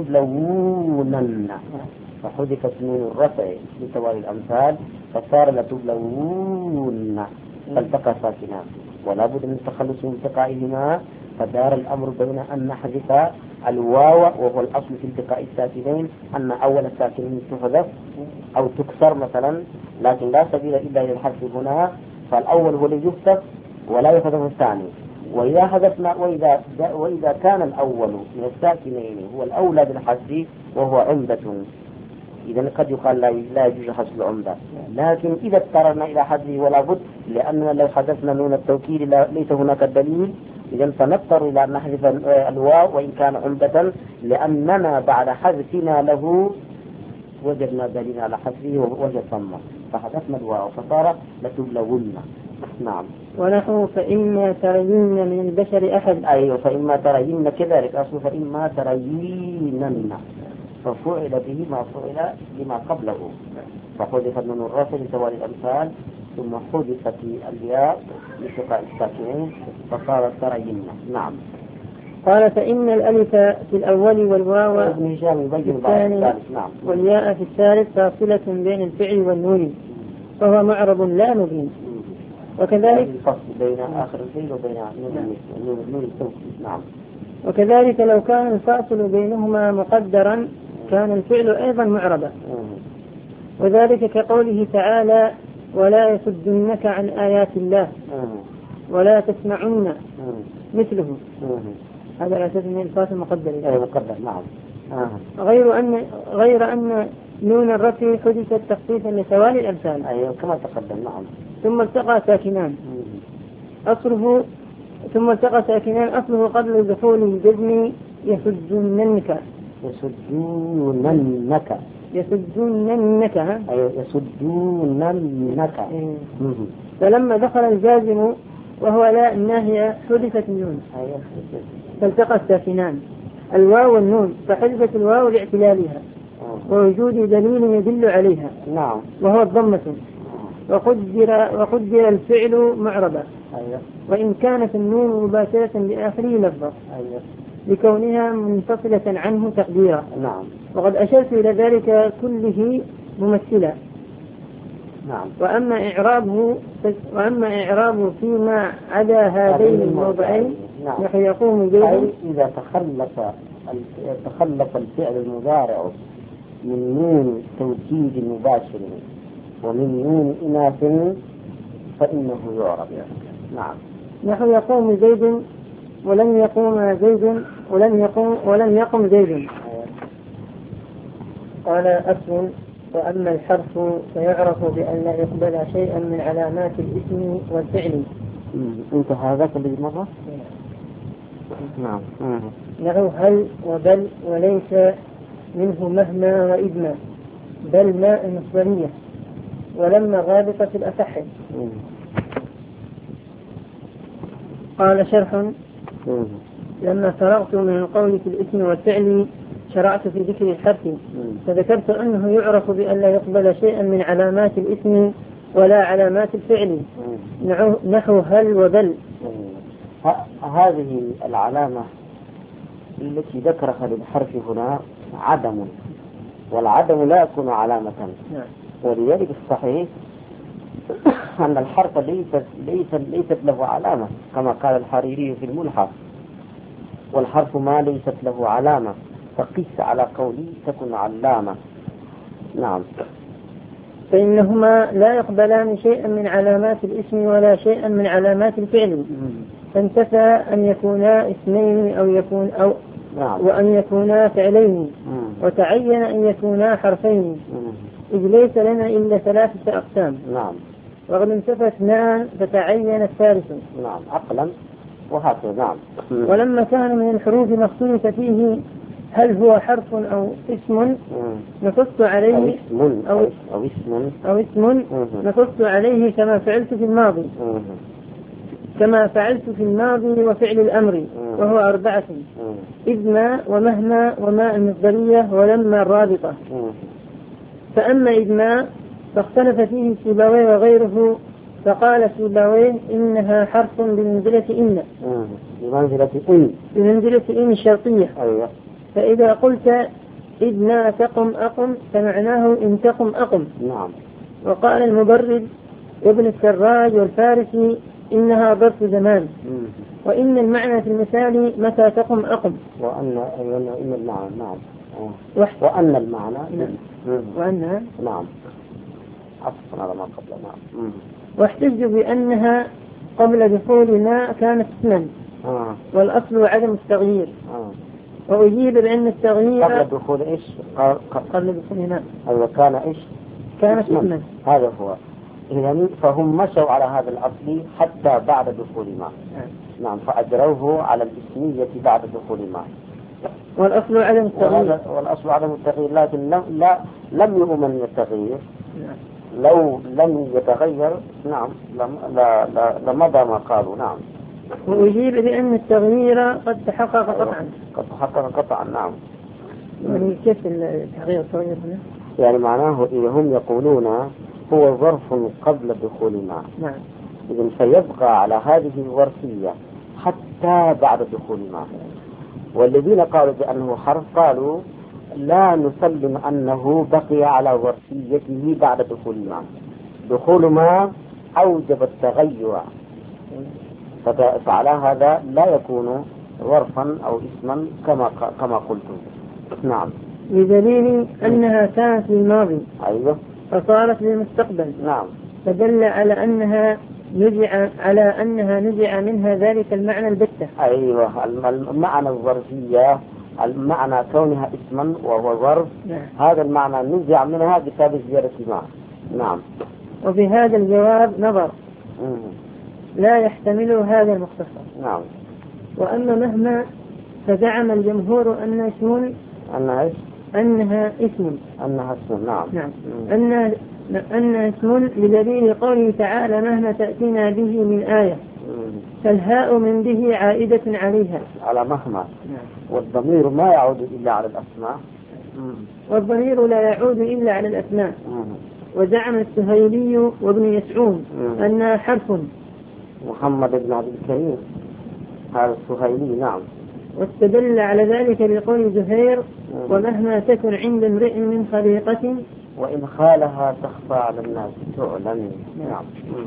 لتبلونن فحذفت نون الرفع لتوالي الأمثال فصار لتبلون فالتقى ساكنان، ولا بد من التخلص من التقائهما، فدار الأمر بين أن نحذف الواو وهو الأصل في التقاء الساكنين أن أول الساكنين تحذف أو تكسر مثلا، لكن لا سبيل إلا إلى الحذف هنا، فالأول هو الذي يحذف ولا يحذف الثاني. وإذا حذفنا وإذا وإذا كان الأول من الساكنين هو الأولى بالحذف وهو عمدة، إذا قد يقال لا يجوز حذف العمدة، لكن إذا اضطررنا إلى حذفه ولا بد، لأننا لو حذفنا نون التوكيد ليس هناك دليل، إذا فنضطر إلى أن نحذف الواو وإن كان عمدة، لأننا بعد حذفنا له وجدنا دليل على حذفه ووجد ثم فحذفنا الواو فصار لتبلون. نعم. ونحو فإما ترين من البشر أحد. أيوة فإما ترين كذلك أصل فإما ترينن ففعل به ما فعل لما قبله، فحذفت نون الرفع لتوالي الأمثال ثم حذفت الياء لالتقاء الساكنين فصارت ترين. نعم. قال فإن الألف في الأول والواو ابن هشام يبين بعد الثالث. نعم. والياء في الثالث فاصلة بين الفعل والنون فهو معرب لا مبين. وكذلك الفصل بين آخر الفعل وبين نون التوكيد. نعم. وكذلك لو كان الفاصل بينهما مقدرا كان الفعل أيضا معربا، وذلك كقوله تعالى ولا يصدنك عن آيات الله ولا تسمعن مثله، هذا على أساس أن الفاصل مقدر. أي مقدر. نعم. غير أن غير أن نون الرفع حدثت تخفيفا لتوالي الأمثال. أيوة كما تقدم. نعم. ثم التقى ساكنان أصله ثم التقى ساكنان أصله قبل دخول الجزم يسدوننك يسدوننك يسدوننك أيوة يسدوننك. فلما دخل الجازم وهو لا الناهية حدثت النون فالتقى الساكنان الواو والنون، فحذفت الواو لاعتلالها ووجود دليل يدل عليها. نعم. وهو الضمة، وقدر وقدر الفعل معربا. أيوة. وإن كانت النون مباشرة لآخره لفظة. أيوة. لكونها منفصلة عنه تقديرا. نعم. وقد أشرت إلى ذلك كله ممثلا. نعم. وأما إعرابه وأما إعرابه فيما عدا هذين الموضعين نعم. نحن يقوم به إذا تخلف تخلف الفعل المضارع من نون توكيد مباشر ومن نون إناث فإنه يعرب. نعم. نحن يقوم زيد ولم يقوم زيد ولم يقوم ولم يقم زيد. قال أصل وأما الحرف فيعرف بأن لا يقبل شيئا من علامات الاسم والفعل. انت هذاك اللي مرة؟ نعم. نحو هل وبل وليس منه مهما وإذما، بل ماء المصدرية ولما غابطة في الأصح. قال شرح لما فرغت من القول في الاسم والفعل شرعت في ذكر الحرف، فذكرت أنه يعرف بأن لا يقبل شيئا من علامات الاسم ولا علامات الفعل، نحو هل وبل. هذه العلامة التي ذكرها للحرف هنا عدم، والعدم لا يكون علامة، ولذلك الصحيح أن الحرف ليست ليست ليست له علامة كما قال الحريري في الملحق، والحرف ما ليست له علامة، فقس على قولي تكن علامة. نعم. فإنهما لا يقبلان شيئا من علامات الاسم ولا شيئا من علامات الفعل، فانتفى أن يكونا اسمين أو يكون أو نعم. وأن يكونا فعلين، مم. وتعين أن يكونا حرفين، إذ ليس لنا إلا ثلاثة أقسام. نعم. وقد انتفى اثنان فتعين الثالث. نعم عقلا وهكذا. نعم. ولما كان من الحروف ما اختلف فيه هل هو حرف أو اسم نقص عليه أو اسم أو, أو اسم, أو اسم نقص عليه كما فعلت في الماضي مم. كما فعلت في الماضي وفعل الأمر، وهو أربعة: إذ ما ومهما وما المصدرية ولما الرابطة. فأما إذ ما فاختلف فيه سيبويه وغيره، فقال سيبويه إنها حرف بمنزلة إن بمنزلة إن بمنزلة إن الشرطية. أيوة. فإذا قلت إذ ما تقم أقم فمعناه إن تقم أقم. نعم. وقال المبرد وابن السراج والفارسي إنها ظرف زمان، وإن المعنى في المثال متى تقم أقم. وأن إن المعنى نعم. وأن المعنى نعم. وأنها نعم أصلا على ما قبل. نعم. واحتج بأنها قبل دخول ما كانت اسما، آه. والأصل عدم التغيير. آه. وأجيب بأن التغيير قبل دخول إيش قبل دخول ما أيوة كان إيش كانت اسما. هذا هو. إذن فهم مشوا على هذا الأصل حتى بعد دخول ما. نعم. فأجروه على الاسمية بعد دخول ما. والأصل عدم التغيير. والأصل عدم التغيير، لكن لم لا لم يؤمن التغيير. لو لم يتغير نعم لا لا لمضى ما قالوا. نعم. وأجيب بأن التغيير قد تحقق قطعا. قد تحقق قطعا. نعم. يعني كيف التغيير التغيير هنا؟ يعني معناه إذا هم يقولون هو ظرف قبل دخول ما. نعم. إذن فيبقى على هذه الظرفية حتى بعد دخول ما. والذين قالوا بأنه حرف قالوا لا نسلم أنه بقي على ظرفيته بعد دخول ما. دخول ما أوجب التغير، فعلى هذا لا يكون ظرفا أو اسما كما كما قلت. نعم. بدليل أنها كانت للماضي. أيوة. فصارت للمستقبل. نعم. فدل على أنها نزع على أنها نزع منها ذلك المعنى البتة. أيوة. المعنى الظرفية، المعنى كونها اسما وهو ظرف. نعم. هذا المعنى نزع منها بسبب زيادة ما. نعم. وفي هذا الجواب نظر مم. لا يحتمل هذا المختصر. نعم. وأما مهما فزعم الجمهور أن اسم أنها إيش؟ أنها اسم أنها اسم. نعم. نعم. أن أنها اسم لدليل قوله تعالى مهما تأتينا به من آية. مم. فالهاء من به عائدة عليها على مهما. نعم. والضمير ما يعود إلا على الأسماء. مم. والضمير لا يعود إلا على الأسماء. مم. وزعم السهيلي وابن يسعون مم. أنها حرف. محمد بن عبد الكريم هذا السهيلي. نعم. واستدل على ذلك بقول زهير ومهما تكن عند امرئ من خليقة وإن خالها تخفى على الناس تعلن. نعم.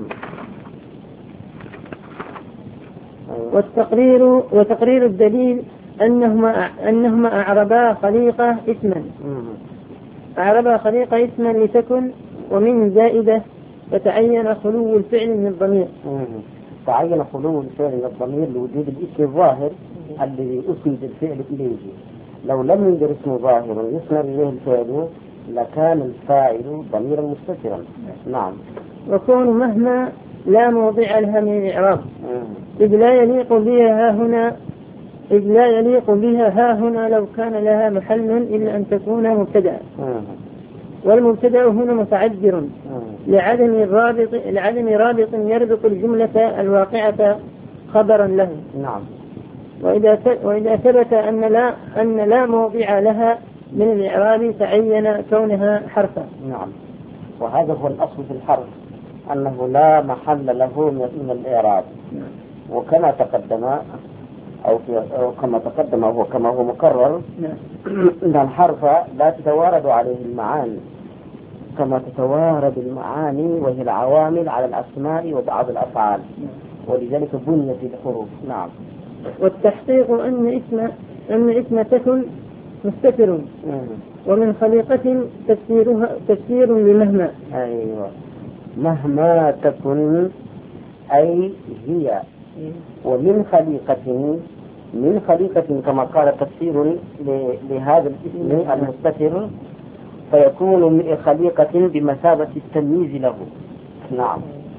والتقرير وتقرير الدليل أنهما أنهما أعربا خليقة اسما. أعربا خليقة اسما لتكن ومن زائدة فتعين خلو الفعل من الضمير. تعين خلو الفعل من الضمير لوجود الاسم الظاهر الذي أسند الفعل إليه. لو لم يوجد اسم ظاهر يسند إليه الفعل لكان الفاعل ضميرا مستترا. نعم. وكون مهما لا موضع لها من الإعراب إذ لا يليق بها ها هنا إذ لا يليق بها ها هنا لو كان لها محل إلا أن تكون مبتدأ. والمبتدأ هنا متعذر لعدم الرابط لعدم رابط يربط الجملة الواقعة خبرا له. نعم. وإذا وإذا ثبت أن لا أن لا موضع لها من الإعراب تعين كونها حرفا. نعم. وهذا هو الأصل في الحرف أنه لا محل له من الإعراب. وكما تقدم أو, أو كما تقدم هو كما هو مكرر أن الحرف لا تتوارد عليه المعاني كما تتوارد المعاني وهي العوامل على الأسماء وبعض الأفعال، ولذلك بنيت الحروف. نعم. والتحقيق أن اسم أن اسم تكن مستتر، ومن خليقة تفسيرها تفسير لمهما. أيوة، مهما تكن أي هي، ومن خليقة من خليقة كما قال تفسير لهذا الاسم المستتر، فيكون من خليقة بمثابة التمييز له. نعم.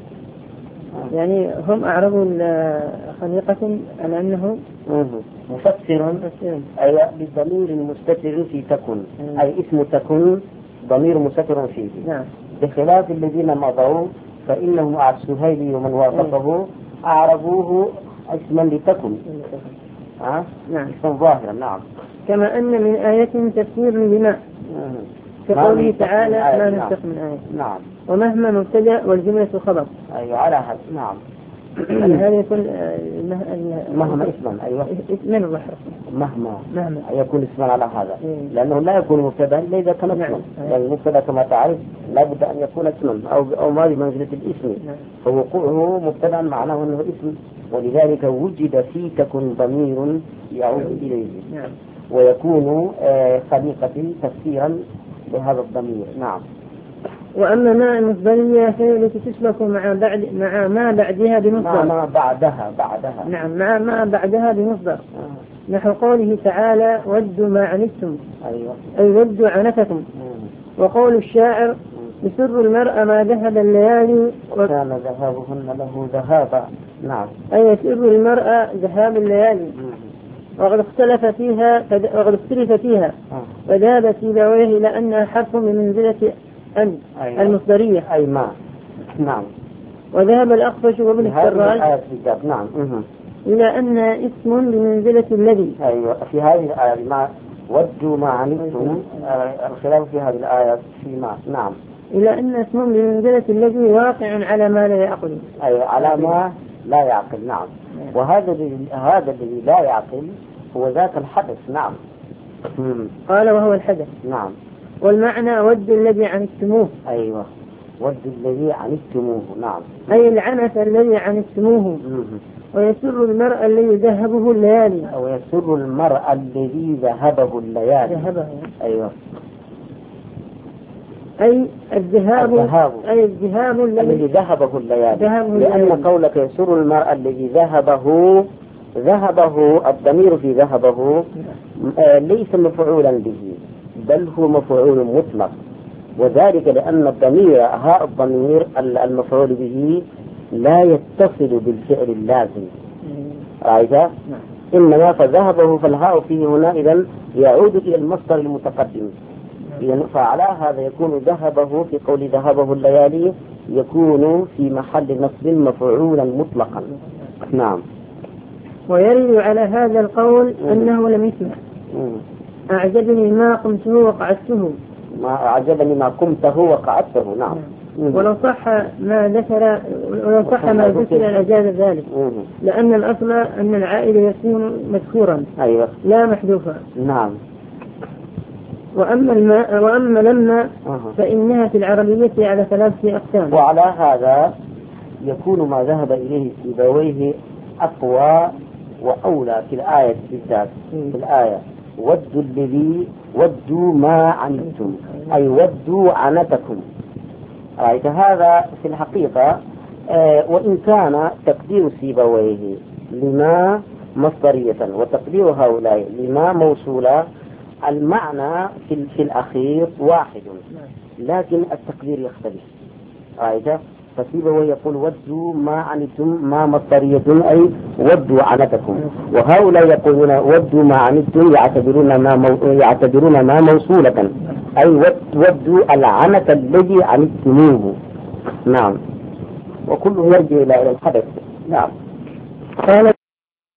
يعني هم أعربوا خليقة على أنه مفسر، أي بالضمير مستتر في تكن، أي اسم تكن ضمير مستتر فيه. نعم. بخلاف الذين مضوا فإنهم مع السهيلي ومن وافقه أعربوه اسما لتكن. أه؟ نعم. اسما ظاهرا. نعم. كما أن من آية تفسير لما في قوله تعالى ما نسخ من آية. نعم. ومهما مبتدأ والجملة خبر. أيوة على هذا. نعم. هذا يكون مهما اسما. أيوة اسما الله مهما مهما يكون اسما على هذا، لأنه لا يكون مبتدأ إلا إذا كان اسما. يعني المبتدأ كما تعرف لا بد أن يكون اسما أو أو ما بمنزلة الاسم، فوقوعه مبتدأ معناه أنه اسم، ولذلك وجد في تكن ضمير يعود إليه. نعم. ويكون خليقة تفسيرا لهذا الضمير. نعم. وأما ما المصدرية فهي التي تسلك مع بعد مع ما بعدها بمصدر. مع ما بعدها بعدها. نعم، مع ما بعدها بمصدر. آه. نحو قوله تعالى ودوا ما عنتم. أيوة. أي ودوا عنتكم. مم. وقول الشاعر يسر المرء ما ذهب الليالي وكان ذهابهن له ذهابا. نعم. أي يسر المرء ذهاب الليالي. مم. وقد اختلف فيها وقد اختلف فيها فذهب سيبويه إلى أنها حرف من منزلة أن. أيوة. المصدرية أي ما. نعم. وذهب الأخفش وابن السراج نعم. إلى أن اسم بمنزلة الذي. أيوة. في هذه الآية ما ودوا ما عنتم، الخلاف في هذه الآية في ما. نعم. إلى أن اسم بمنزلة الذي واقع على ما لا يعقل. أيوة على ما لا يعقل. نعم. وهذا هذا الذي لا يعقل هو ذاك الحدث. نعم. قال وهو الحدث. نعم. والمعنى ود الذي عنتموه. أيوة، ود الذي عنتموه. نعم. أي العنف الذي عنتموه. ويسر المرء الذي ذهبه الليالي. ويسر المرء الذي ذهبه الليالي. ذهبه. أيوة. أي الذهاب. الذهاب. أي الذهاب الذي ذهبه الليالي. ذهبه لأن الليالي. قولك يسر المرء الذي ذهبه، ذهبه الضمير في ذهبه آه ليس مفعولا به، بل هو مفعول مطلق، وذلك لأن الضمير هاء الضمير المفعول به لا يتصل بالفعل اللازم. رأيت؟ إنما فذهبه فالهاء فيه هنا إذن يعود إلى المصدر المتقدم، فعلى هذا يكون ذهبه في قول ذهبه الليالي يكون في محل نصب مفعولا مطلقا. نعم. ويرد على هذا القول أنه لم يسمع. أعجبني ما قمته وقعدته. ما أعجبني ما قمته وقعدته. نعم. ولو صح ما ذكر ولو صح ما ذكر لأجاز ذلك، لأن الأصل أن العائد يكون مذكورا. أيوة. لا محذوفا. نعم. وأما الماء وأما لما فإنها في العربية على ثلاثة أقسام. وعلى هذا يكون ما ذهب إليه سيبويه أقوى وأولى في الآية بالذات. في الآية ودوا الذي ودوا ما عنتم، أي ودوا عنتكم. رأيت هذا في الحقيقة آه وإن كان تقدير سيبويه لما مصدرية وتقدير هؤلاء لما موصولة، المعنى في, في الأخير واحد، لكن التقدير يختلف. رأيت؟ فسيبويه يقول ودوا ما عنتم ما مصدرية أي ودوا عنتكم، وهؤلاء يقولون ودوا ما عنتم يعتبرون ما مو... يعتبرون ما موصولة أي ودوا العنة الذي عنتموه. نعم. وكله يرجع إلى الحدث. نعم. قال